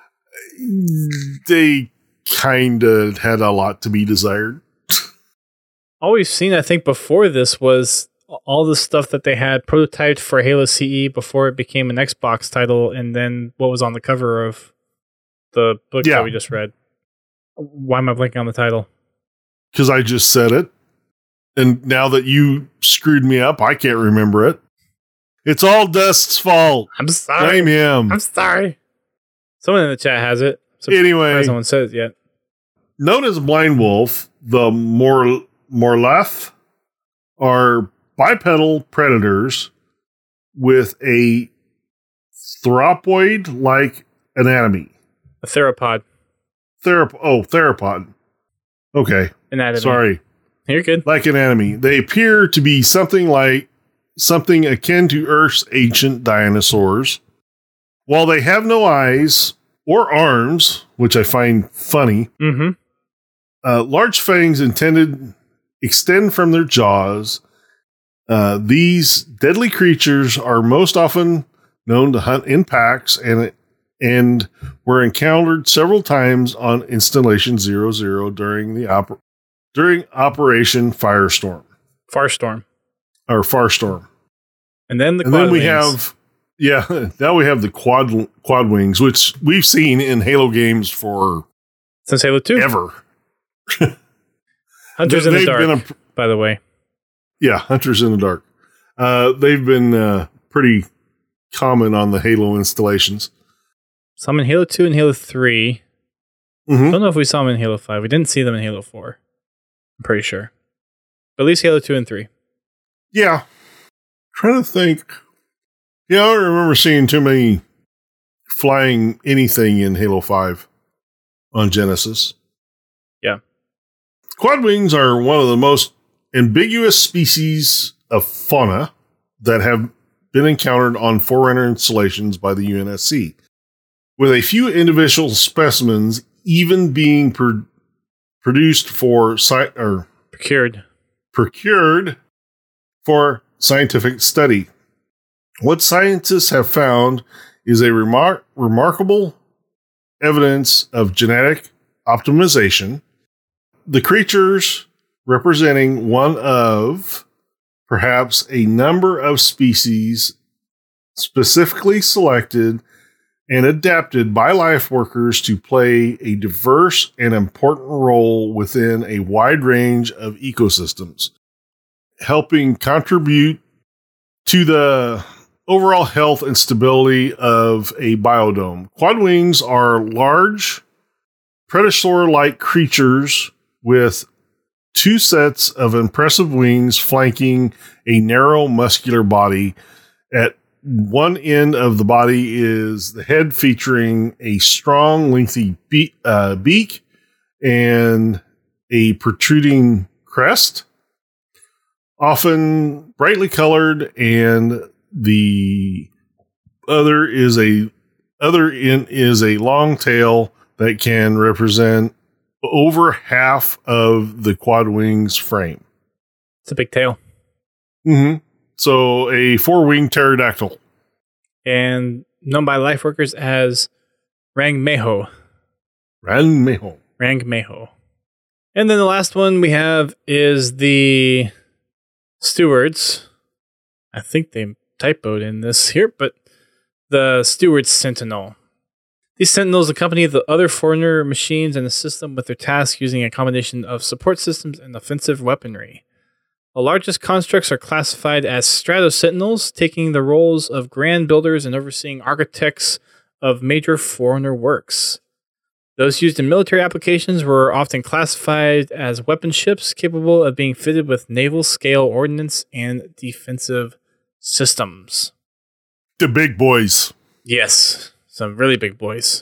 they kind of had a lot to be desired. All we've seen, I think, before this was all the stuff that they had prototyped for Halo C E before it became an Xbox title, and then what was on the cover of the book yeah. that we just read. Why am I blanking on the title? Because I just said it. And now that you screwed me up, I can't remember it. It's all Dust's fault. I'm sorry. Blame him. I'm sorry. Someone in the chat has it. So anyway. Someone says it yet. Known as blind wolf, the Mor- Morlath are bipedal predators with a theropoid-like anatomy. A theropod. Therop- oh, theropod. Okay. Anatomy. Sorry. You're good. Like anatomy. They appear to be something like something akin to Earth's ancient dinosaurs. While they have no eyes or arms, which I find funny, mm-hmm. uh, large fangs intended extend from their jaws. Uh, these deadly creatures are most often known to hunt in packs and and were encountered several times on Installation zero zero during the oper- during Operation Firestorm. Farstorm. Or Farstorm. And then the and quad then we wings. have yeah, now we have the quad quad wings, which we've seen in Halo games for since Halo two. Ever. Hunters in the Dark, a, by the way. Yeah, Hunters in the Dark. Uh, they've been uh, pretty common on the Halo installations. Some in Halo two and Halo three. Mm-hmm. I don't know if we saw them in Halo five. We didn't see them in Halo four. I'm pretty sure. But at least Halo two and three. Yeah. Trying to think. Yeah, I don't remember seeing too many flying anything in Halo five on Genesis. Yeah. Quad wings are one of the most ambiguous species of fauna that have been encountered on Forerunner installations by the U N S C, with a few individual specimens even being pro- produced for sci- or procured procured for scientific study. What scientists have found is a remar- remarkable evidence of genetic optimization. The creatures representing one of perhaps a number of species specifically selected and adapted by life workers to play a diverse and important role within a wide range of ecosystems, helping contribute to the overall health and stability of a biodome. Quad wings are large, predator-like creatures with two sets of impressive wings flanking a narrow, muscular body at one end of the body is the head featuring a strong, lengthy be- uh, beak and a protruding crest, often brightly colored, and the other is a other end is a long tail that can represent over half of the quad wings frame. It's a big tail. Mm-hmm. So a four-winged pterodactyl. And known by life workers as Rangmeho. Rangmeho. Rangmeho. And then the last one we have is the Stewards. I think they typoed in this here, but the Stewards Sentinel. These Sentinels accompany the other Foreigner machines in the system with their tasks using a combination of support systems and offensive weaponry. The largest constructs are classified as Strato Sentinels, taking the roles of grand builders and overseeing architects of major Foreigner works. Those used in military applications were often classified as weapon ships capable of being fitted with naval-scale ordnance and defensive systems. The big boys. Yes, some really big boys.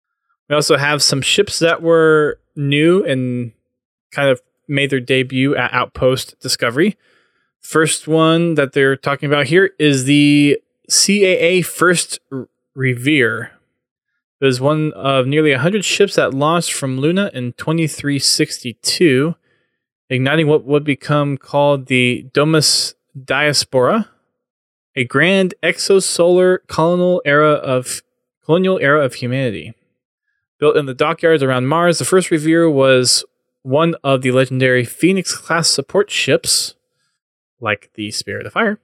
We also have some ships that were new and kind of made their debut at Outpost Discovery. First one that they're talking about here is the C A A First Revere. It was one of nearly one hundred ships that launched from Luna in twenty-three sixty-two, igniting what would become called the Domus Diaspora, a grand exosolar colonial era of colonial era of humanity. Built in the dockyards around Mars, the first Revere was one of the legendary Phoenix-class support ships, like the Spirit of Fire,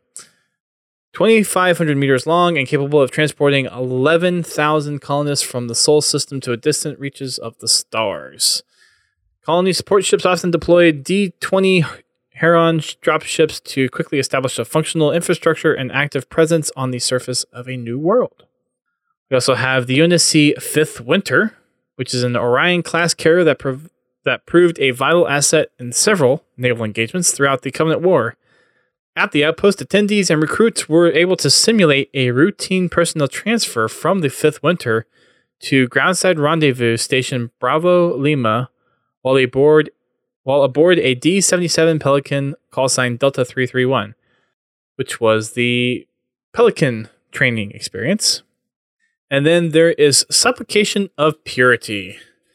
twenty-five hundred meters long and capable of transporting eleven thousand colonists from the Sol system to a distant reaches of the stars. Colony support ships often deployed D twenty Heron dropships to quickly establish a functional infrastructure and active presence on the surface of a new world. We also have the U N S C Fifth Winter, which is an Orion-class carrier that, prov- that proved a vital asset in several naval engagements throughout the Covenant War. At the outpost, attendees and recruits were able to simulate a routine personnel transfer from the Fifth Winter to Groundside Rendezvous Station Bravo Lima while aboard while aboard a D seventy-seven Pelican call sign Delta three three one, which was the Pelican training experience. And then there is Supplication of Purity.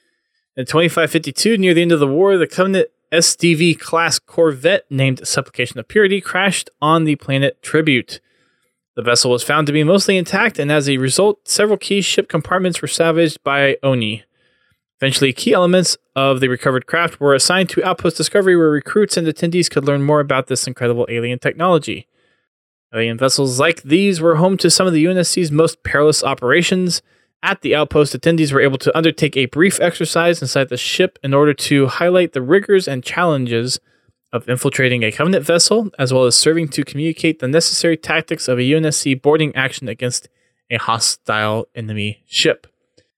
In twenty-five fifty-two, near the end of the war, the Covenant S D V-class corvette named Supplication of Purity crashed on the planet Tribute. The vessel was found to be mostly intact, and as a result, several key ship compartments were salvaged by Oni. Eventually, key elements of the recovered craft were assigned to Outpost Discovery, where recruits and attendees could learn more about this incredible alien technology. Alien vessels like these were home to some of the U N S C's most perilous operations. At the outpost, attendees were able to undertake a brief exercise inside the ship in order to highlight the rigors and challenges of infiltrating a Covenant vessel, as well as serving to communicate the necessary tactics of a U N S C boarding action against a hostile enemy ship,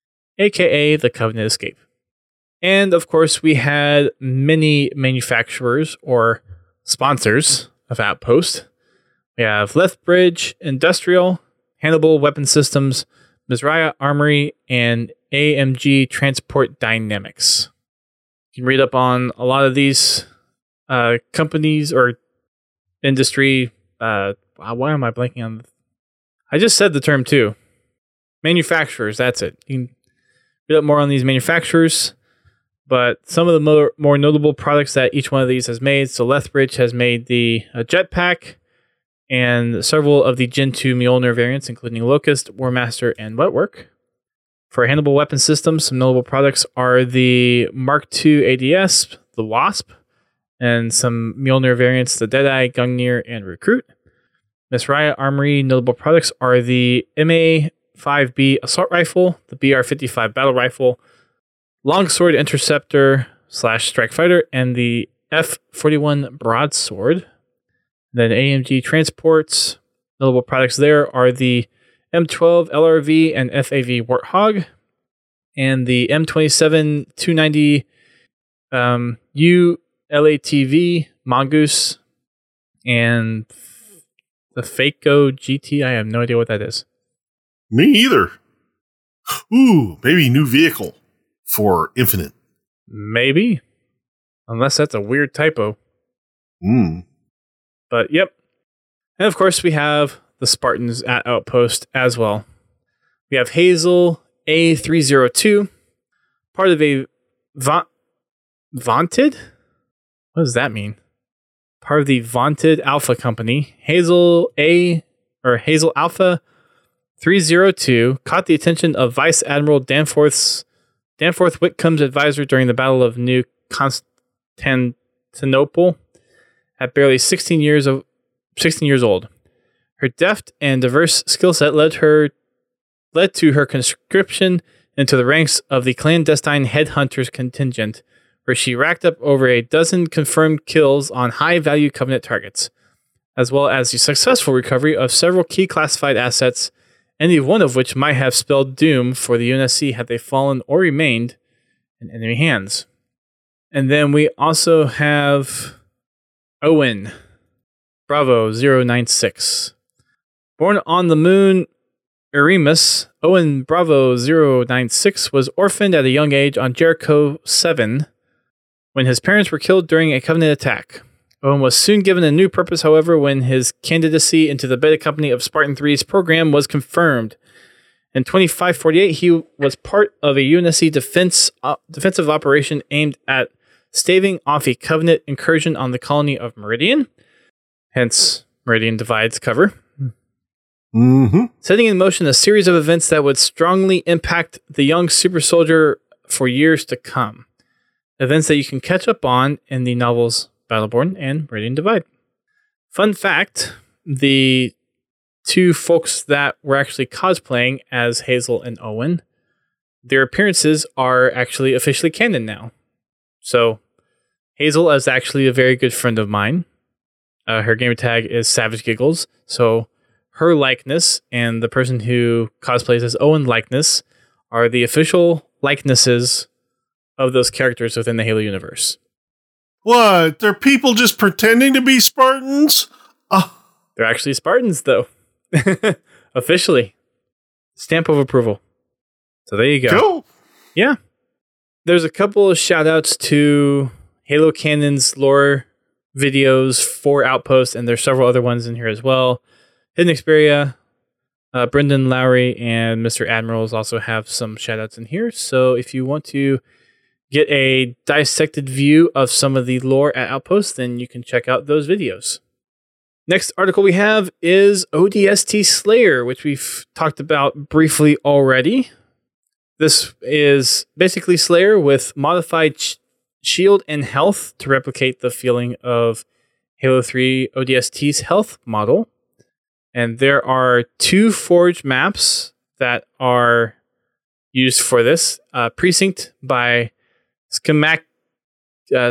aka the Covenant Escape. And of course, we had many manufacturers or sponsors of Outpost. We have Lethbridge Industrial, Hannibal Weapon Systems, Mizraya Armory, and A M G Transport Dynamics. You can read up on a lot of these uh, companies or industry. Uh, why am I blanking on? I just said the term too. Manufacturers, that's it. You can read up more on these manufacturers, but some of the more, more notable products that each one of these has made. So Lethbridge has made the uh, Jetpack, and several of the Gen two Mjolnir variants, including Locust, Warmaster, and Wetwork. For Hannibal Weapon Systems, some notable products are the Mark two A D S, the Wasp, and some Mjolnir variants, the Deadeye, Gungnir, and Recruit. Mizraya Armory notable products are the M A five B Assault Rifle, the B R fifty-five Battle Rifle, Longsword Interceptor slash Strike Fighter, and the F forty-one Broadsword. Then A M G Transports, notable products there are the M twelve L R V and F A V Warthog, and the M twenty-seven two ninety um, U L A T V Mongoose, and The Faco G T? I have no idea what that is. Me either. Ooh, maybe new vehicle for Infinite. Maybe. Unless that's a weird typo. Hmm. But, yep. And, of course, we have the Spartans at Outpost as well. We have Hazel A three oh two, part of a va- vaunted? What does that mean? Part of the vaunted Alpha Company. Hazel A, or Hazel Alpha three oh two caught the attention of Vice Admiral Danforth's Danforth Whitcomb's advisor during the Battle of New Constantinople at barely sixteen years of sixteen years old. Her deft and diverse skill set led her led to her conscription into the ranks of the clandestine headhunters contingent, where she racked up over a dozen confirmed kills on high-value Covenant targets, as well as the successful recovery of several key classified assets, any one of which might have spelled doom for the U N S C had they fallen or remained in enemy hands. And then we also have Owen, Bravo zero nine six. Born on the moon Eremus, Owen Bravo zero nine six was orphaned at a young age on Jericho seven when his parents were killed during a Covenant attack. Owen was soon given a new purpose, however, when his candidacy into the Beta Company of Spartan three's program was confirmed. In twenty-five forty-eight, he was part of a U N S C defense, uh, defensive operation aimed at staving off a Covenant incursion on the colony of Meridian, hence Meridian Divide's cover. Mm-hmm. Setting in motion a series of events that would strongly impact the young super soldier for years to come. Events that you can catch up on in the novels Battleborn and Meridian Divide. Fun fact, the two folks that were actually cosplaying as Hazel and Owen, their appearances are actually officially canon now. So, Hazel is actually a very good friend of mine. Uh, her gamer tag is Savage Giggles, so her likeness and the person who cosplays as Owen likeness are the official likenesses of those characters within the Halo universe. What? They're people just pretending to be Spartans? Uh. They're actually Spartans, though. Officially. Stamp of approval. So there you go. Cool. Yeah. There's a couple of shout outs to Halo Canon's lore videos for Outpost, and there's several other ones in here as well. Hidden Xperia, uh, Brendan Lowry, and Mister Admirals also have some shoutouts in here. So if you want to get a dissected view of some of the lore at Outpost, then you can check out those videos. Next article we have is O D S T Slayer, which we've talked about briefly already. This is basically Slayer with modified sh- shield and health to replicate the feeling of Halo three O D S T's health model. And there are two forge maps that are used for this. Uh, Precinct by Schemac, uh,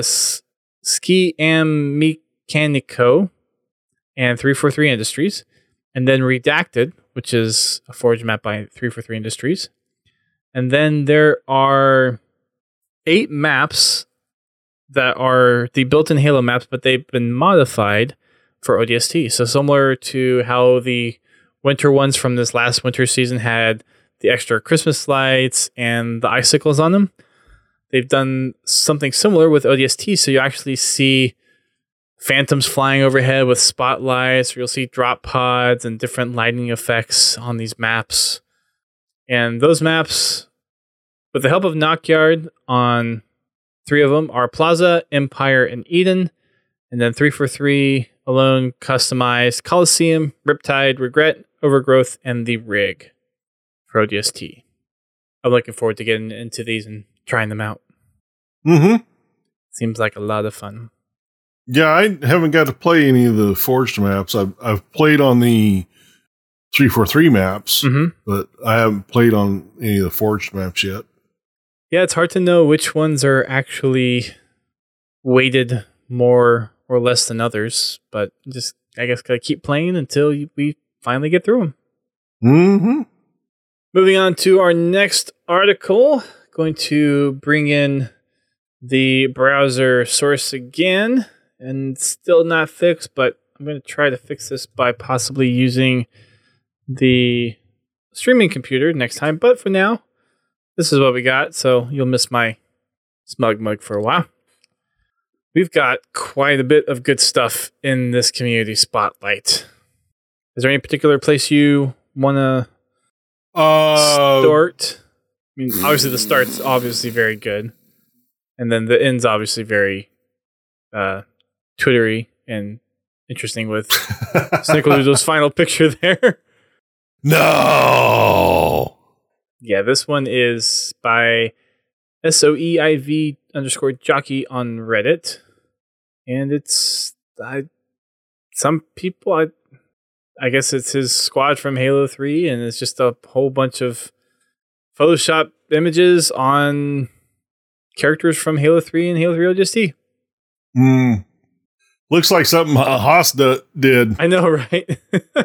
Ski Am Mechanico and three forty-three Industries. And then Redacted, which is a forge map by three forty-three Industries. And then there are eight maps that are the built-in Halo maps, but they've been modified for O D S T. So similar to how the winter ones from this last winter season had the extra Christmas lights and the icicles on them, they've done something similar with O D S T. So you actually see phantoms flying overhead with spotlights, or you'll see drop pods and different lighting effects on these maps. And those maps, with the help of Knockyard on three of them, are Plaza, Empire, and Eden. And then three forty-three alone customized Coliseum, Riptide, Regret, Overgrowth, and the Rig for O D S T. I'm looking forward to getting into these and trying them out. Mm-hmm. Seems like a lot of fun. Yeah, I haven't got to play any of the forged maps. I've I've played on the three forty-three maps, Mm-hmm. but I haven't played on any of the forged maps yet. Yeah, it's hard to know which ones are actually weighted more or less than others, but just, I guess, gotta keep playing until you, we finally get through them. Mm-hmm. Moving on to our next article, going to bring in the browser source again, and still not fixed, but I'm going to try to fix this by possibly using the streaming computer next time. But for now, this is what we got. So you'll miss my smug mug for a while. We've got quite a bit of good stuff in this community spotlight. Is there any particular place you want to uh, start? I mean, obviously the start's obviously very good. And then the end's obviously very uh, twittery and interesting with Snickerdoodle's final picture there. No! Yeah, this one is by S O E I V underscore jockey on Reddit. And it's I, some people, I, I guess it's his squad from Halo three, and it's just a whole bunch of Photoshop images on characters from Halo three and Halo three O D S T. Mm. Looks like something Haas d- did. I know, right?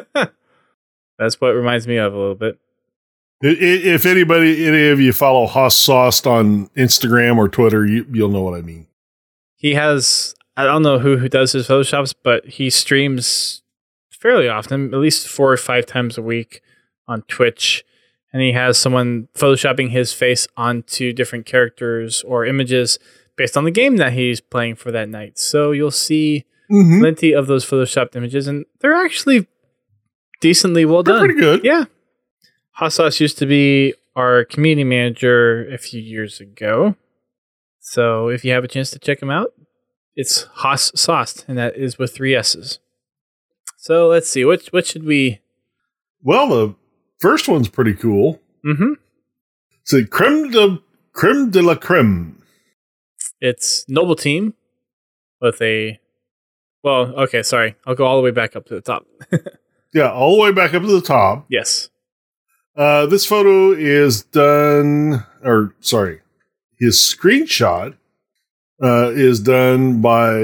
That's what it reminds me of a little bit. If anybody, any of you follow Haas Sauced on Instagram or Twitter, you, you'll know what I mean. He has, I don't know who, who does his Photoshops, but he streams fairly often, at least four or five times a week on Twitch. And he has someone Photoshopping his face onto different characters or images based on the game that he's playing for that night. So you'll see mm-hmm. plenty of those Photoshopped images, and they're actually decently well they're done. Pretty good. Yeah. Haas used to be our community manager a few years ago. So if you have a chance to check him out, it's Haas Sauced, and that is with three S's. So let's see. What, what should we... Well, the first one's pretty cool. Mm-hmm. It's a creme de, creme de la creme. It's Noble Team with a... Well, okay, sorry. I'll go all the way back up to the top. Yeah, all the way back up to the top. Yes. Uh, this photo is done, or sorry, his screenshot uh, is done by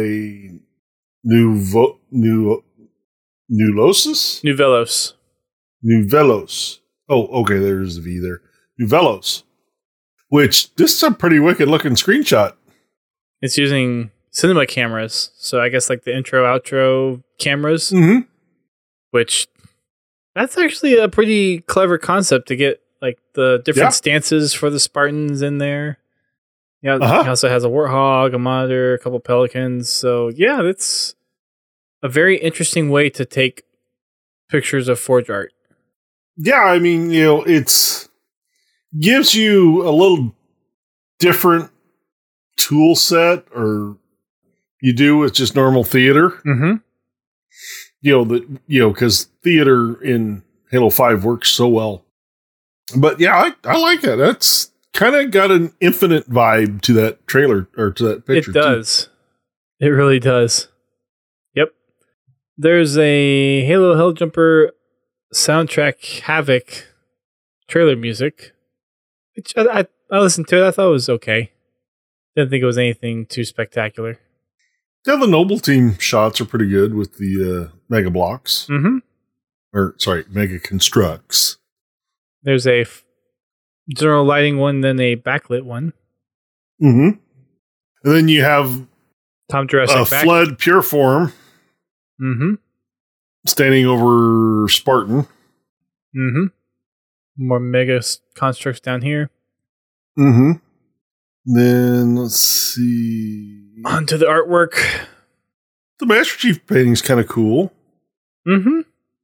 Nuvo, New, Nulosis? Nuvelos. Nuvelos. Oh, okay, there's the V there. Nuvelos. Which, this is a pretty wicked looking screenshot. It's using cinema cameras. So I guess like the intro, outro cameras. Mm-hmm. Which, that's actually a pretty clever concept to get like the different yeah. stances for the Spartans in there. Yeah, uh-huh. He also has a warthog, a monitor, a couple pelicans. So yeah, that's a very interesting way to take pictures of Forge art. Yeah, I mean, you know, it's gives you a little different tool set, or you do with just normal theater. Mm-hmm. You know, that, you know, because theater in Halo five works so well. But yeah, I, I like it. That's kind of got an Infinite vibe to that trailer, or to that picture. It does. Too. It really does. Yep. There's a Halo Helljumper soundtrack Havoc trailer music, which I, I, I listened to it. I thought it was okay. Didn't think it was anything too spectacular. Yeah, the Noble Team shots are pretty good with the uh, Mega Blocks. Mm-hmm. Or, sorry, Mega Constructs. There's a f- general lighting one, then a backlit one. Mm-hmm. And then you have Tom Jurassic uh, back. Flood Pure Form. Mm-hmm. Standing over Spartan. Mm-hmm. More Mega Constructs down here. Mm-hmm. Then, let's see. On to the artwork. The Master Chief painting's kind of cool. Mm-hmm.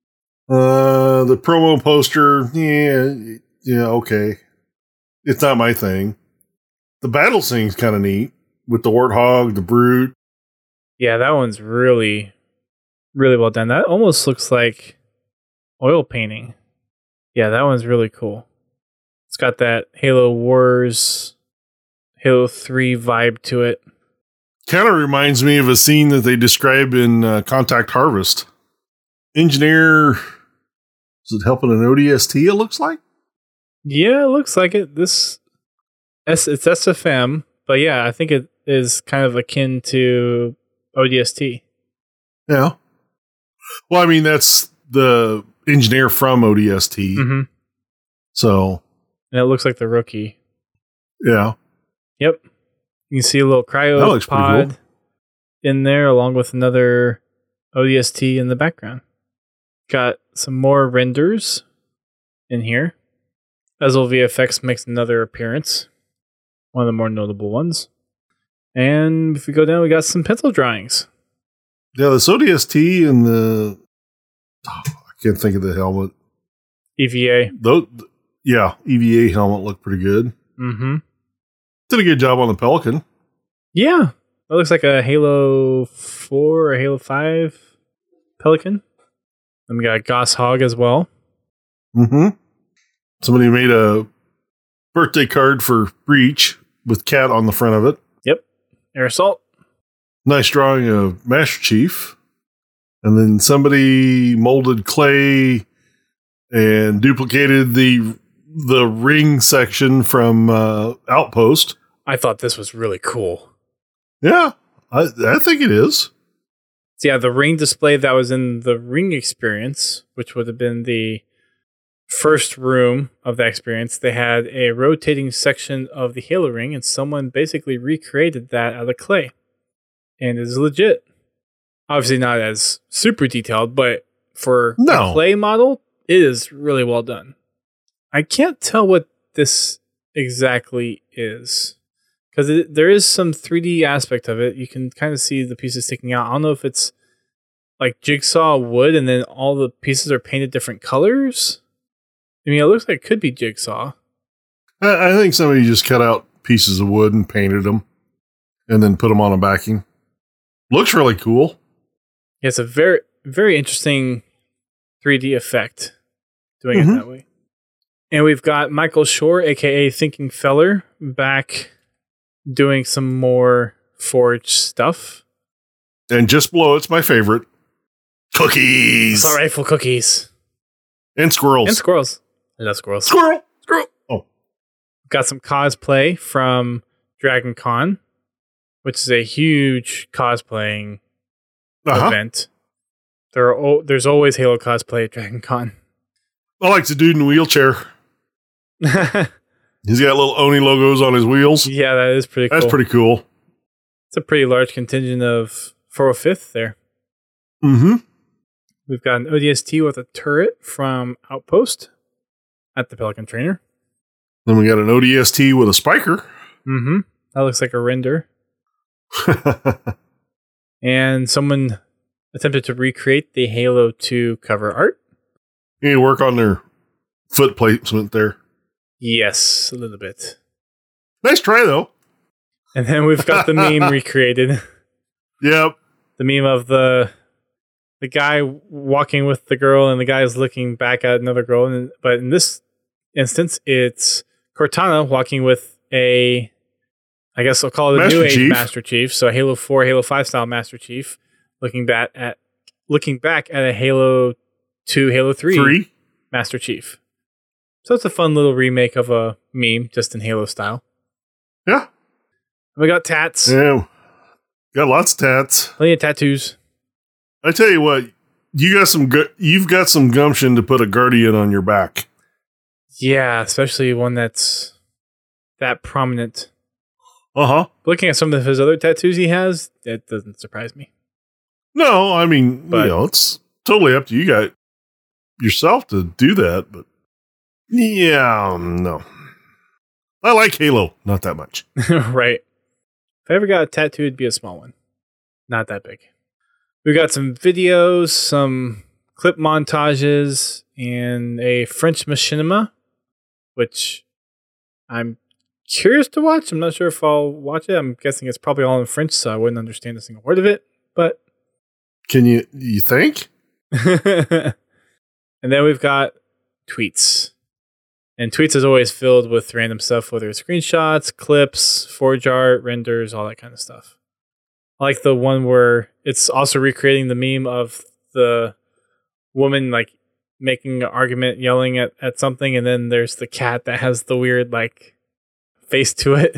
Uh, the promo poster, yeah, yeah, okay. It's not my thing. The battle scene's kind of neat with the Warthog, the Brute. Yeah, that one's really, really well done. That almost looks like oil painting. Yeah, that one's really cool. It's got that Halo Wars, Halo three vibe to it. Kind of reminds me of a scene that they describe in uh, Contact Harvest. Engineer, is it helping an O D S T, it looks like? Yeah, it looks like it. This, it's S F M, but yeah, I think it is kind of akin to O D S T. Yeah. Well, I mean, that's the engineer from O D S T. Mm-hmm. So. And it looks like the rookie. Yeah. Yep. You can see a little cryo pod cool. in there, along with another O D S T in the background. Got some more renders in here. Ezel V F X makes another appearance. One of the more notable ones. And if we go down, we got some pencil drawings. Yeah, this O D S T and the... Oh, I can't think of the helmet. E V A. Those, yeah, E V A helmet looked pretty good. Mm-hmm. Did a good job on the Pelican. Yeah. That looks like a Halo four or Halo five Pelican. And we got a Goss Hog as well. Mm-hmm. Somebody made a birthday card for Breach with Cat on the front of it. Yep. Air Assault. Nice drawing of Master Chief. And then somebody molded clay and duplicated the the ring section from uh, Outpost. I thought this was really cool. Yeah, I, I think it is. So yeah, the ring display that was in the ring experience, which would have been the first room of that experience, they had a rotating section of the Halo ring, and someone basically recreated that out of clay. And it's legit. Obviously not as super detailed, but for no. a clay model, it is really well done. I can't tell what this exactly is, because there is some three D aspect of it. You can kind of see the pieces sticking out. I don't know if it's like jigsaw wood and then all the pieces are painted different colors. I mean, it looks like it could be jigsaw. I, I think somebody just cut out pieces of wood and painted them and then put them on a backing. Looks really cool. Yeah, it's a very, very interesting three D effect doing mm-hmm. it that way. And we've got Michael Shore, a k a. Thinking Feller, back doing some more Forge stuff. And just below, it's my favorite. Cookies! Assault rifle cookies. And squirrels. And squirrels. I love squirrels. Squirrel! Squirrel! Oh. Got some cosplay from Dragon Con, which is a huge cosplaying uh-huh. event. There are o- There's always Halo cosplay at Dragon Con. I like the dude in the wheelchair. He's got little Oni logos on his wheels. Yeah, that is pretty cool. That's pretty cool. It's a pretty large contingent of four oh fifth there. Mm-hmm. We've got an O D S T with a turret from Outpost at the Pelican Trainer. Then we got an O D S T with a spiker. Mm-hmm. That looks like a render. And someone attempted to recreate the Halo two cover art. You need to work on their foot placement there. Yes, a little bit. Nice try, though. And then we've got the meme recreated. Yep. The meme of the the guy walking with the girl and the guy is looking back at another girl. And, but in this instance, it's Cortana walking with a, I guess I'll call it a Master new age Chief. Master Chief. So a Halo four, Halo five style Master Chief, looking back at looking back at a Halo two, Halo three, Three. Master Chief. So it's a fun little remake of a meme, just in Halo style. Yeah. And we got tats. Yeah. Got lots of tats. Plenty of tattoos. I tell you what, you got some gu- you've got some gumption to put a Guardian on your back. Yeah, especially one that's that prominent. Uh-huh. Looking at some of his other tattoos he has, it doesn't surprise me. No, I mean, But- you know, it's totally up to you guys yourself to do that, but yeah, um, no. I like Halo, not that much. Right. If I ever got a tattoo, it'd be a small one. Not that big. We got some videos, some clip montages, and a French machinima, which I'm curious to watch. I'm not sure if I'll watch it. I'm guessing it's probably all in French, so I wouldn't understand a single word of it. But Can you you think? and then we've got tweets. And tweets is always filled with random stuff, whether it's screenshots, clips, forge art, renders, all that kind of stuff. I like the one where it's also recreating the meme of the woman like making an argument, yelling at, at something, and then there's the cat that has the weird like face to it.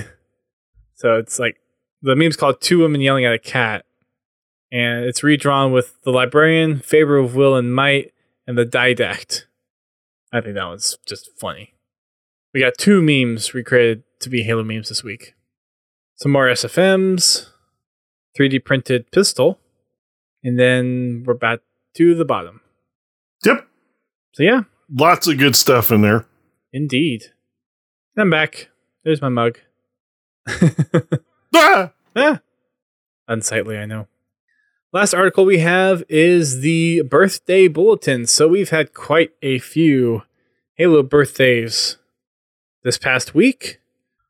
So it's like the meme's called Two Women Yelling at a Cat. And it's redrawn with the librarian, favor of will and might, and the didact. I think that was just funny. We got two memes recreated to be Halo memes this week. Some more S F Ms, three D printed pistol, And then we're back to the bottom. Yep. So yeah. Lots of good stuff in there. Indeed. I'm back. There's my mug. Ah! Ah. Unsightly, I know. Last article we have is the birthday bulletin. So we've had quite a few Halo birthdays this past week.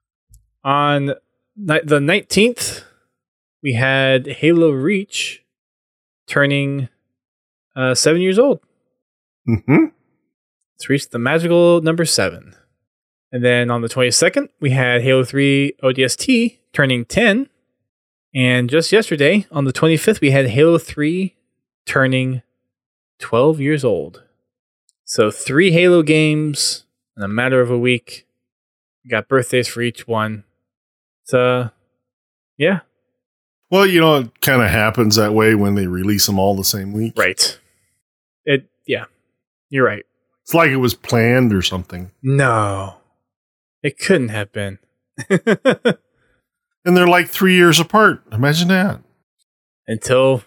On ni- the nineteenth, we had Halo Reach turning uh, seven years old. Mm-hmm. It's reached the magical number seven. And then on the twenty-second, we had Halo three O D S T turning ten. And just yesterday, on the twenty-fifth, we had Halo three turning twelve years old. So three Halo games in a matter of a week. We got birthdays for each one. So, yeah. Well, you know, it kind of happens that way when they release them all the same week. Right. It, yeah. You're right. It's like it was planned or something. No. It couldn't have been. And they're like three years apart. Imagine that. Until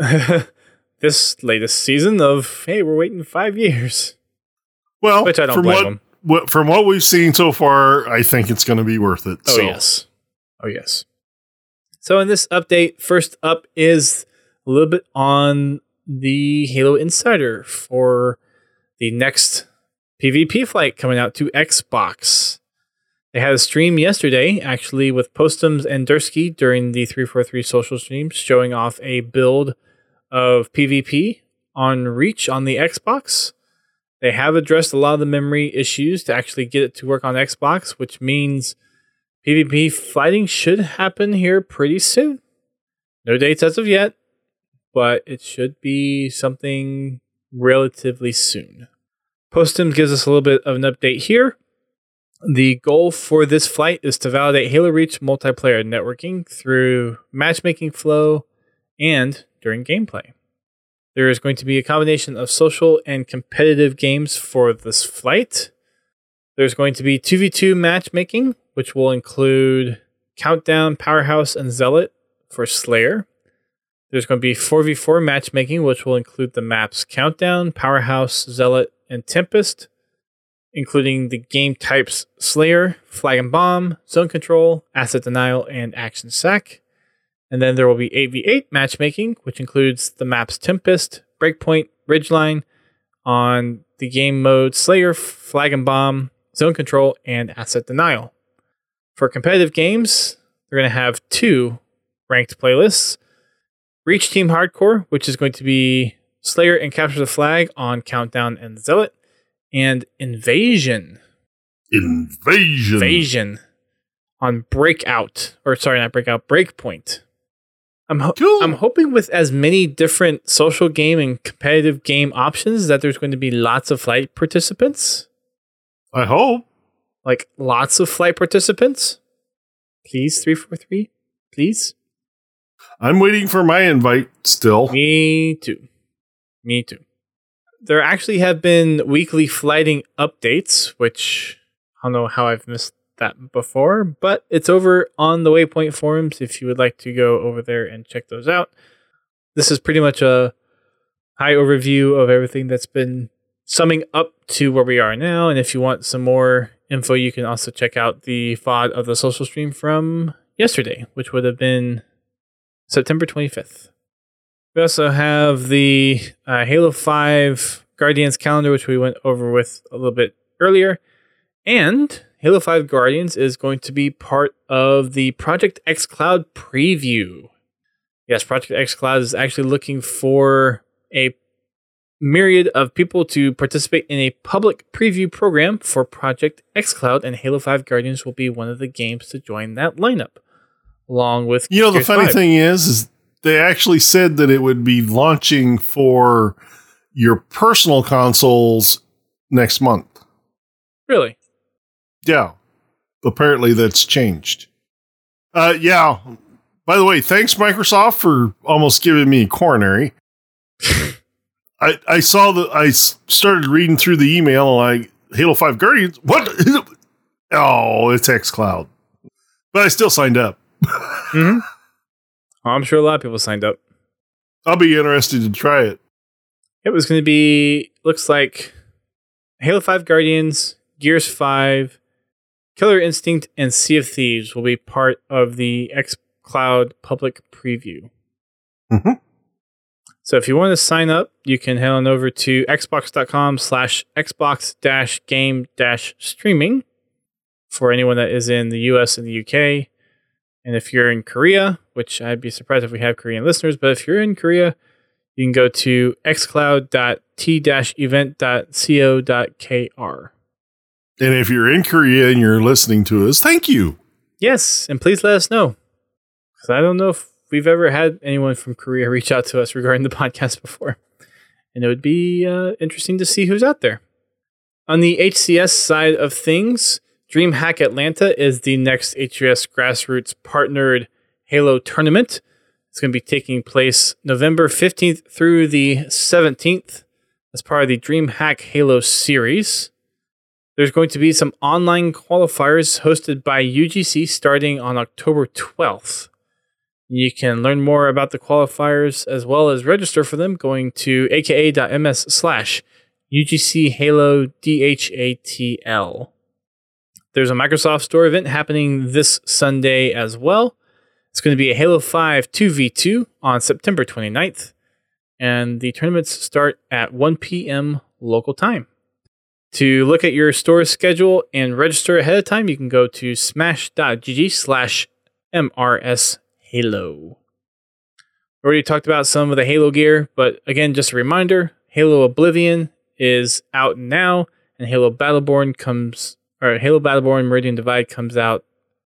this latest season of, hey, we're waiting five years. Well, Which I don't from blame what, them. what from what we've seen so far, I think it's going to be worth it. Oh, so. yes. Oh, yes. So in this update, first up is a little bit on the Halo Insider for the next PvP flight coming out to Xbox. They had a stream yesterday, actually, with Postums and Dursky during the three forty-three social stream, showing off a build of PvP on Reach on the Xbox. They have addressed a lot of the memory issues to actually get it to work on Xbox, which means PvP fighting should happen here pretty soon. No dates as of yet, but it should be something relatively soon. Postums gives us a little bit of an update here. The goal for this flight is to validate Halo Reach multiplayer networking through matchmaking flow and during gameplay. There is going to be a combination of social and competitive games for this flight. There's going to be two v two matchmaking, which will include Countdown, Powerhouse, and Zealot for Slayer. There's going to be four v four matchmaking, which will include the maps Countdown, Powerhouse, Zealot, and Tempest, including the game types Slayer, Flag and Bomb, Zone Control, Asset Denial, and Action Sack. And then there will be eight v eight matchmaking, which includes the maps Tempest, Breakpoint, Ridgeline, on the game mode Slayer, Flag and Bomb, Zone Control, and Asset Denial. For competitive games, they're going to have two ranked playlists. Reach Team Hardcore, which is going to be Slayer and Capture the Flag on Countdown and Zealot, and Invasion. Invasion. Invasion on Breakout, or sorry, not Breakout, Breakpoint. I'm ho- Cool. I'm hoping with as many different social game and competitive game options that there's going to be lots of flight participants. I hope. Like lots of flight participants. Please, three forty-three. Please. I'm waiting for my invite still. Me too. Me too. There actually have been weekly flighting updates, which I don't know how I've missed that before, but it's over on the Waypoint forums if you would like to go over there and check those out. This is pretty much a high overview of everything that's been summing up to where we are now, and if you want some more info, you can also check out the F O D of the social stream from yesterday, which would have been September twenty-fifth. We also have the uh, Halo five Guardians calendar, which we went over with a little bit earlier. And Halo five Guardians is going to be part of the Project xCloud preview. Yes, Project xCloud is actually looking for a myriad of people to participate in a public preview program for Project xCloud, and Halo five Guardians will be one of the games to join that lineup, along with You know, the Gears funny five. thing is, is they actually said that it would be launching for your personal consoles next month. Really? Yeah. Apparently that's changed. Uh, yeah. By the way, thanks Microsoft for almost giving me coronary. I, I saw the, I s- started reading through the email like Halo five Guardians. What? Oh, it's xCloud. But I still signed up. Mm-hmm. I'm sure a lot of people signed up. I'll be interested to try it. It was going to be, looks like Halo five Guardians, Gears five, Killer Instinct, and Sea of Thieves will be part of the xCloud public preview. Mm-hmm. So if you want to sign up, you can head on over to xbox.com slash xbox dash game dash streaming for anyone that is in the U S and the U K. And if you're in Korea, which I'd be surprised if we have Korean listeners, but if you're in Korea, you can go to x cloud dot t dash event dot co dot k r. And if you're in Korea and you're listening to us, thank you. Yes, and please let us know. Because I don't know if we've ever had anyone from Korea reach out to us regarding the podcast before. And it would be uh, interesting to see who's out there. On the H C S side of things, DreamHack Atlanta is the next H C S Grassroots partnered Halo tournament. It's going to be taking place November fifteenth through the seventeenth as part of the DreamHack Halo series. There's going to be some online qualifiers hosted by U G C starting on October twelfth. You can learn more about the qualifiers as well as register for them going to aka.ms slash UGC Halo D H A T L. There's a Microsoft Store event happening this Sunday as well. It's going to be a Halo five two v two on September twenty-ninth. And the tournaments start at one p.m. local time. To look at your store schedule and register ahead of time, you can go to smash.gg slash MRS Halo. We already talked about some of the Halo gear, but again, just a reminder, Halo Oblivion is out now, and Halo Battleborn comes, or Halo Battleborn Meridian Divide comes out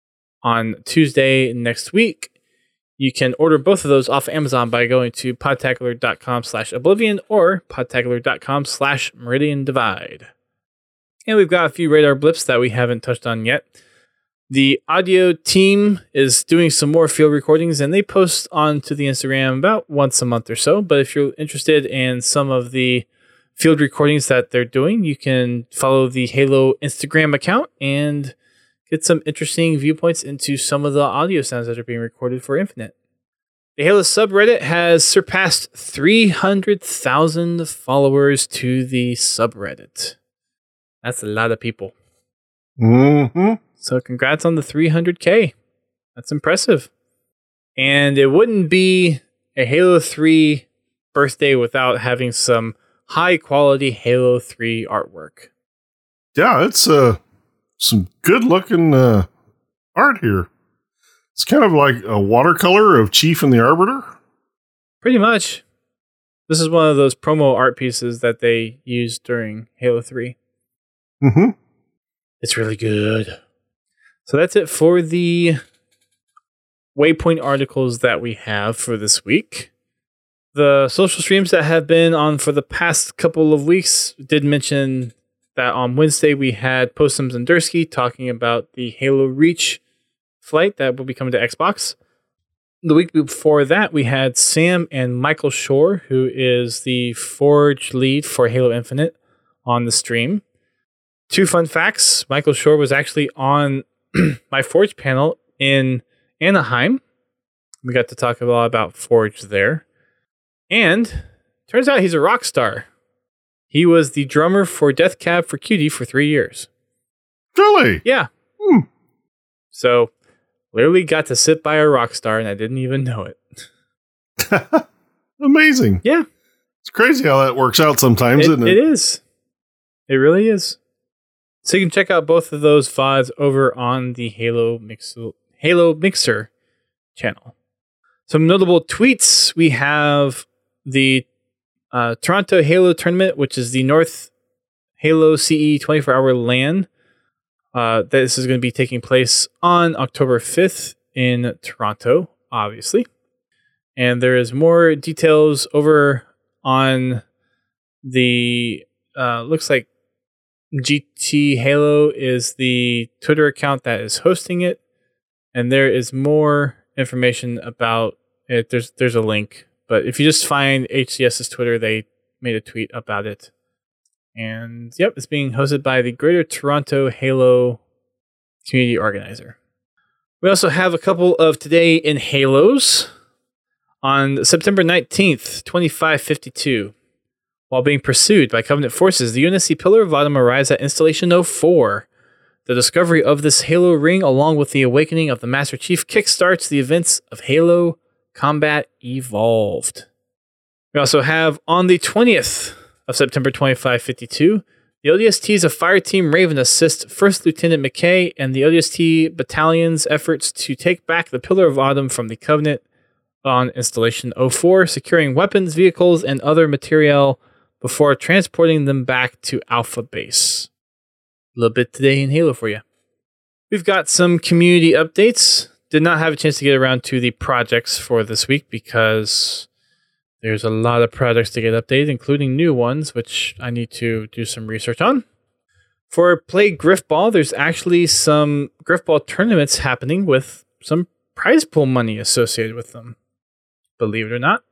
on Tuesday next week. You can order both of those off Amazon by going to podtacular.com slash Oblivion or podtacular.com slash Meridian Divide. And we've got a few radar blips that we haven't touched on yet. The audio team is doing some more field recordings, and they post onto the Instagram about once a month or so. But if you're interested in some of the field recordings that they're doing, you can follow the Halo Instagram account and get some interesting viewpoints into some of the audio sounds that are being recorded for Infinite. The Halo subreddit has surpassed three hundred thousand followers to the subreddit. That's a lot of people. Mm-hmm. So congrats on the three hundred K. That's impressive. And it wouldn't be a Halo three birthday without having some high quality Halo three artwork. Yeah, it's uh, some good looking uh, art here. It's kind of like a watercolor of Chief and the Arbiter. Pretty much. This is one of those promo art pieces that they used during Halo three. Mm-hmm. It's really good. So that's it for the Waypoint articles that we have for this week. The social streams that have been on for the past couple of weeks did mention that on Wednesday we had Postums and Dursky talking about the Halo Reach flight that will be coming to Xbox. The week before that, we had Sam and Michael Shore, who is the Forge lead for Halo Infinite, on the stream. Two fun facts. Michael Shore was actually on my Forge panel in Anaheim. We got to talk a lot about Forge there. And turns out he's a rock star. He was the drummer for Death Cab for Cutie for three years. Really? Yeah. Hmm. So, literally got to sit by a rock star, and I didn't even know it. Amazing. Yeah. It's crazy how that works out sometimes, It, isn't it? it is. It really is. So you can check out both of those V O Ds over on the Halo Mixer, Halo Mixer channel. Some notable tweets. We have the uh, Toronto Halo Tournament, which is the North Halo C E twenty-four hour LAN. Uh, this is going to be taking place on October fifth in Toronto, obviously. And there is more details over on the, uh, looks like G T Halo is the Twitter account that is hosting it. And there is more information about it. There's, there's a link. But if you just find HCS's Twitter, they made a tweet about it. And yep, it's being hosted by the Greater Toronto Halo Community Organizer. We also have a couple of Today in Halos. On September nineteenth, twenty-five fifty-two, while being pursued by Covenant forces, the U N S C Pillar of Autumn arrives at Installation oh four. The discovery of this Halo ring, along with the awakening of the Master Chief, kickstarts the events of Halo Combat Evolved. We also have on the twentieth of September twenty-five fifty-two, the O D S Ts of Fireteam Raven assist First Lieutenant McKay and the O D S T Battalion's efforts to take back the Pillar of Autumn from the Covenant on Installation oh four, securing weapons, vehicles, and other materiel before transporting them back to Alpha Base. A little bit today in Halo for you. We've got some community updates. Did not have a chance to get around to the projects for this week because there's a lot of projects to get updated, including new ones, which I need to do some research on. For Play Griffball, there's actually some Griffball tournaments happening with some prize pool money associated with them, believe it or not.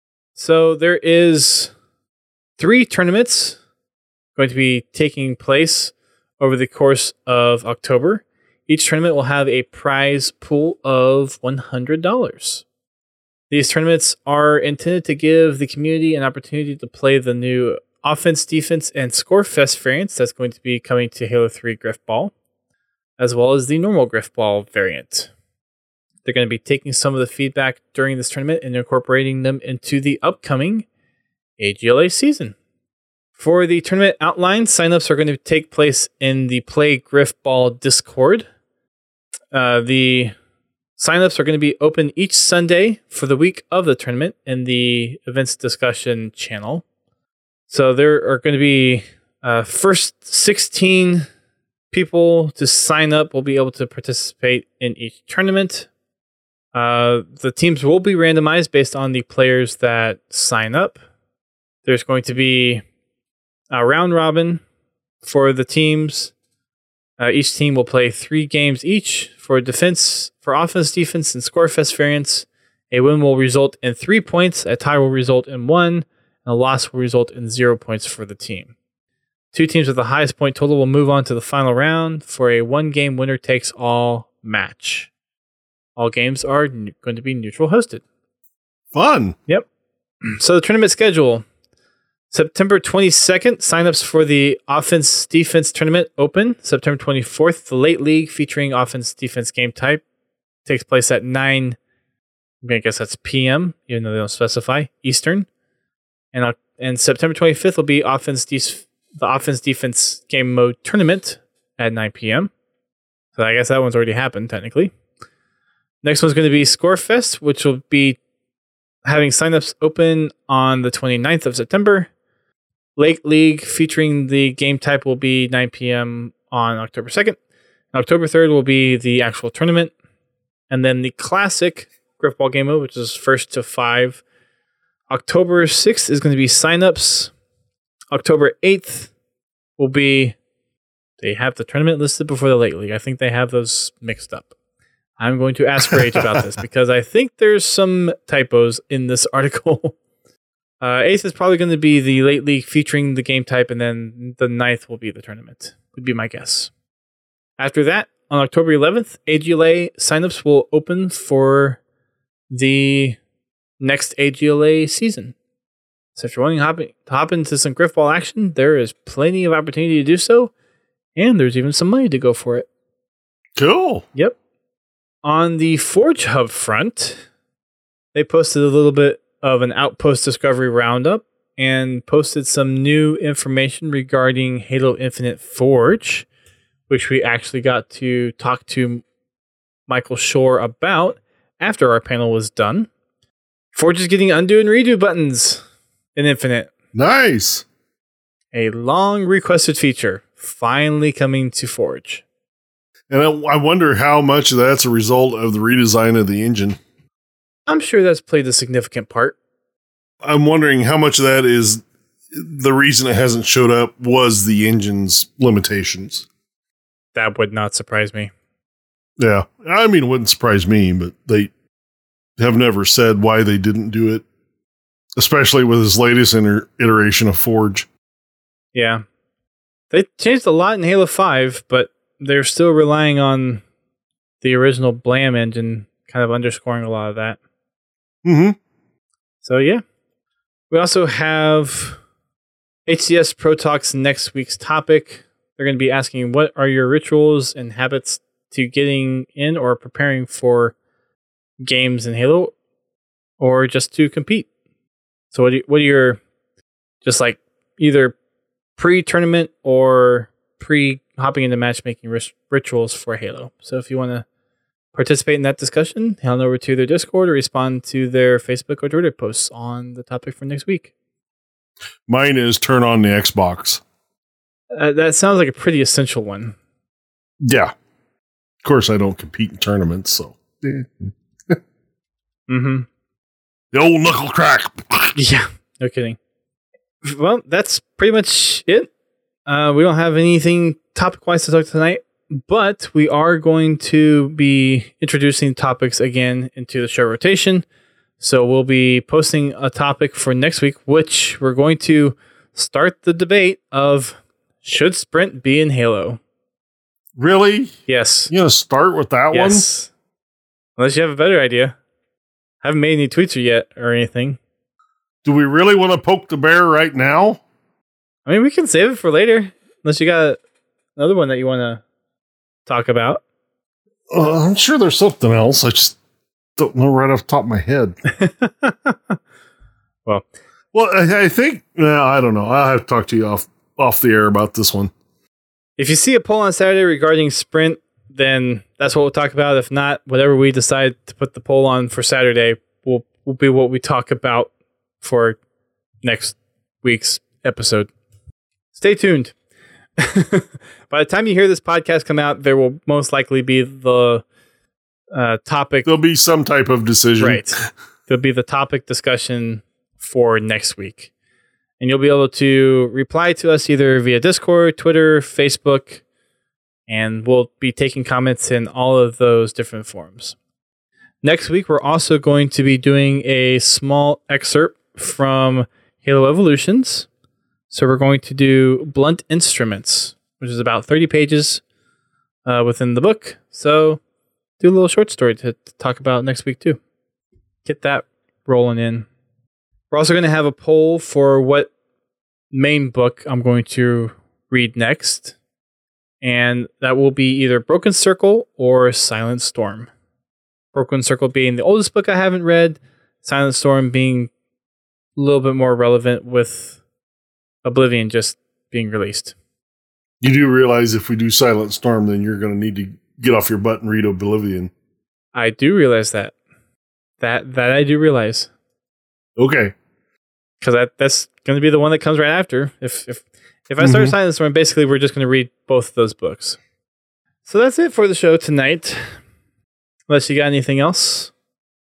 So there is three tournaments going to be taking place over the course of October. Each tournament will have a prize pool of one hundred dollars. These tournaments are intended to give the community an opportunity to play the new Offense, Defense, and Scorefest variants that's going to be coming to Halo three Griffball, as well as the normal Griffball variant. They're going to be taking some of the feedback during this tournament and incorporating them into the upcoming A G L A season. For the tournament outline, signups are going to take place in the Play Griffball Discord. Uh, the signups are going to be open each Sunday for the week of the tournament in the events discussion channel. So there are going to be uh, first sixteen people to sign up will be able to participate in each tournament. Uh, the teams will be randomized based on the players that sign up. There's going to be a round robin for the teams. Uh, each team will play three games each for defense, for offense, defense, and Scorefest variants. A win will result in three points, a tie will result in one, and a loss will result in zero points for the team. Two teams with the highest point total will move on to the final round for a one-game winner-takes-all match. All games are n- going to be neutral hosted. Fun. Yep. So the tournament schedule. September twenty-second, signups for the Offense Defense Tournament open. September twenty-fourth, the Late League featuring Offense Defense game type takes place at nine, I guess that's P M, even though they don't specify, Eastern. And uh, and September twenty-fifth will be Offense De- the Offense Defense Game Mode Tournament at nine p.m. So I guess that one's already happened, technically. Next one's going to be Scorefest, which will be having signups open on the twenty-ninth of September. Lake League featuring the game type will be nine p.m. on October second. And October third will be the actual tournament. And then the classic Griffball game mode, which is first to five. October sixth is going to be signups. October eighth will be, they have the tournament listed before the Lake League. I think they have those mixed up. I'm going to ask Rage about this because I think there's some typos in this article. Uh, eighth is probably going to be the Late League featuring the game type, and then the ninth will be the tournament, would be my guess. After that, on October eleventh, A G L A signups will open for the next A G L A season. So if you're wanting to hop, to hop into some Griffball action, there is plenty of opportunity to do so, and there's even some money to go for it. Cool. Yep. On the Forge Hub front, they posted a little bit of an Outpost Discovery Roundup and posted some new information regarding Halo Infinite Forge, which we actually got to talk to Michael Shore about after our panel was done. Forge is getting undo and redo buttons in Infinite. Nice. A long requested feature finally coming to Forge. And I, I wonder how much of that's a result of the redesign of the engine. I'm sure that's played a significant part. I'm wondering how much of that is the reason it hasn't showed up was the engine's limitations. That would not surprise me. Yeah. I mean, it wouldn't surprise me, but they have never said why they didn't do it, especially with this latest inter- iteration of Forge. Yeah. They changed a lot in Halo five, but they're still relying on the original Blam engine, kind of underscoring a lot of that. Mm-hmm. So yeah. We also have H C S Pro Talks next week's topic. They're going to be asking, what are your rituals and habits to getting in or preparing for games in Halo, or just to compete? So what, do you, what are your, just like either pre-tournament or pre-hopping into matchmaking rit- rituals for Halo? So if you want to participate in that discussion, head on over to their Discord or respond to their Facebook or Twitter posts on the topic for next week. Mine is turn on the Xbox. Uh, that sounds like a pretty essential one. Yeah. Of course, I don't compete in tournaments, so. Mm-hmm. The old knuckle crack. Yeah, no kidding. Well, that's pretty much it. Uh, we don't have anything topic-wise to talk tonight, but we are going to be introducing topics again into the show rotation. So we'll be posting a topic for next week, which we're going to start the debate of, should Sprint be in Halo? Really? Yes. You gonna start with that yes. one? Unless you have a better idea. I haven't made any tweets yet or anything. Do we really want to poke the bear right now? I mean, we can save it for later. Unless you got another one that you want to talk about. Uh, I'm sure there's something else. I just don't know right off the top of my head. well, well, I, I think, well, I don't know. I'll have to talk to you off, off the air about this one. If you see a poll on Saturday regarding Sprint, then that's what we'll talk about. If not, whatever we decide to put the poll on for Saturday will, will be what we talk about for next week's episode. Stay tuned. By the time you hear this podcast come out, there will most likely be the uh, topic. There'll be some type of decision. Right. There'll be the topic discussion for next week. And you'll be able to reply to us either via Discord, Twitter, Facebook, and we'll be taking comments in all of those different forms. Next week, we're also going to be doing a small excerpt from Halo Evolutions. So we're going to do Blunt Instruments, which is about thirty pages uh, within the book. So do a little short story to, to talk about next week too. Get that rolling in. We're also going to have a poll for what main book I'm going to read next. And that will be either Broken Circle or Silent Storm. Broken Circle being the oldest book I haven't read. Silent Storm being a little bit more relevant with Oblivion just being released. You do realize if we do Silent Storm, then you're going to need to get off your butt and read Oblivion. I do realize that. That that I do realize. Okay. Because that, that's going to be the one that comes right after. If if if I start mm-hmm. Silent Storm, basically we're just going to read both of those books. So that's it for the show tonight. Unless you got anything else?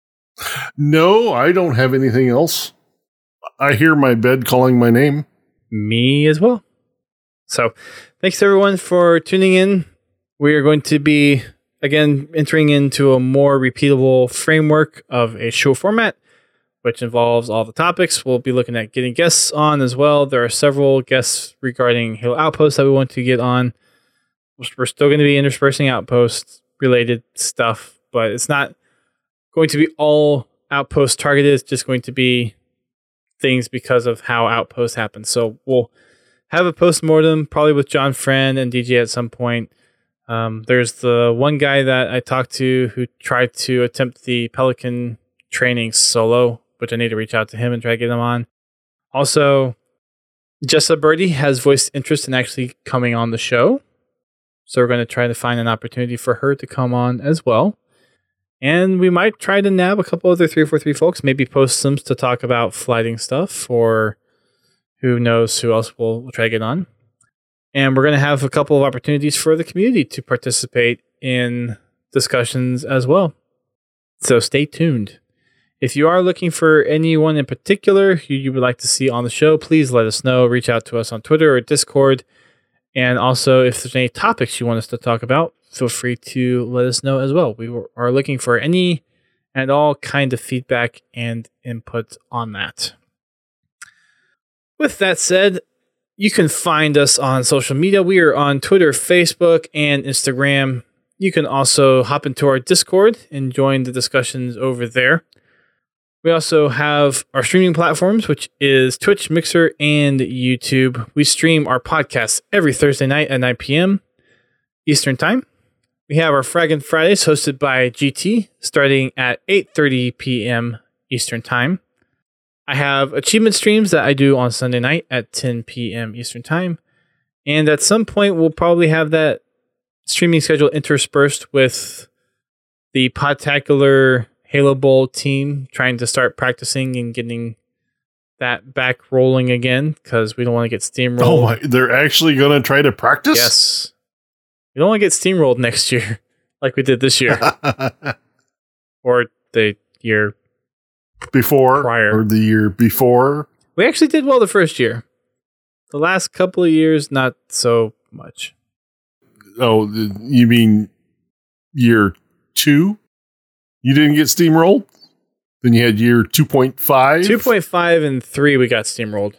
No, I don't have anything else. I hear my bed calling my name. Me as well. So thanks everyone for tuning in. We are going to be, again, entering into a more repeatable framework of a show format, which involves all the topics. We'll be looking at getting guests on as well. There are several guests regarding Halo Outposts that we want to get on. We're still going to be interspersing Outpost related stuff, but it's not going to be all Outpost targeted. It's just going to be things because of how Outpost happens. So we'll have a post-mortem probably with John Friend and D J at some point. Um, there's the one guy that I talked to who tried to attempt the Pelican training solo, which I need to reach out to him and try to get him on. Also, Jessa Birdie has voiced interest in actually coming on the show. So we're going to try to find an opportunity for her to come on as well. And we might try to nab a couple other three forty-three folks, maybe post some to talk about flighting stuff, or who knows who else we'll, we'll try to get on. And we're going to have a couple of opportunities for the community to participate in discussions as well. So stay tuned. If you are looking for anyone in particular who you would like to see on the show, please let us know. Reach out to us on Twitter or Discord. And also, if there's any topics you want us to talk about, feel free to let us know as well. We are looking for any and all kind of feedback and input on that. With that said, you can find us on social media. We are on Twitter, Facebook, and Instagram. You can also hop into our Discord and join the discussions over there. We also have our streaming platforms, which is Twitch, Mixer, and YouTube. We stream our podcasts every Thursday night at nine p.m. Eastern Time. We have our Fraggin' Fridays hosted by G T starting at eight thirty p.m. Eastern Time. I have achievement streams that I do on Sunday night at ten p.m. Eastern Time. And at some point, we'll probably have that streaming schedule interspersed with the Podtacular Halo Bowl team trying to start practicing and getting that back rolling again because we don't want to get steamrolled. Oh my, they're actually going to try to practice? Yes. We don't want to get steamrolled next year like we did this year. Or the year before prior. Or the year before. We actually did well the first year. The last couple of years, not so much. Oh, you mean year two? You didn't get steamrolled? Then you had year two point five? two point five and three we got steamrolled.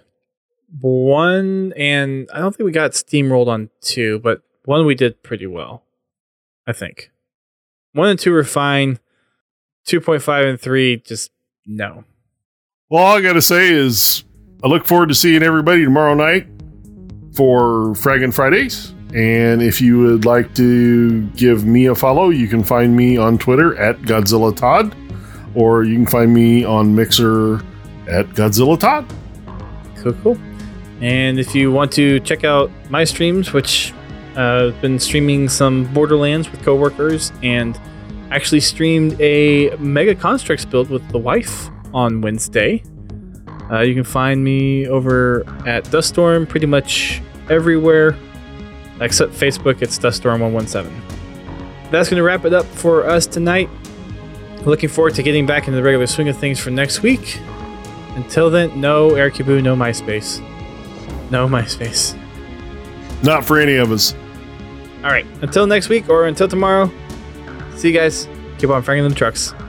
One, and I don't think we got steamrolled on two, but one we did pretty well, I think. One and two were fine. two point five and three, just no. Well, all I got to say is I look forward to seeing everybody tomorrow night for Fraggin' Fridays. And if you would like to give me a follow, you can find me on Twitter at Godzilla Todd, or you can find me on Mixer at Godzilla Todd. Cool, cool. And if you want to check out my streams, which uh, I've been streaming some Borderlands with coworkers, and actually streamed a Mega Constructs build with the wife on Wednesday. Uh, you can find me over at Duststorm pretty much everywhere. Except Facebook, it's Duststorm one one seven. That's going to wrap it up for us tonight. Looking forward to getting back into the regular swing of things for next week. Until then, no Aircubu, no MySpace. No MySpace. Not for any of us. All right. Until next week or until tomorrow, see you guys. Keep on fragging them trucks.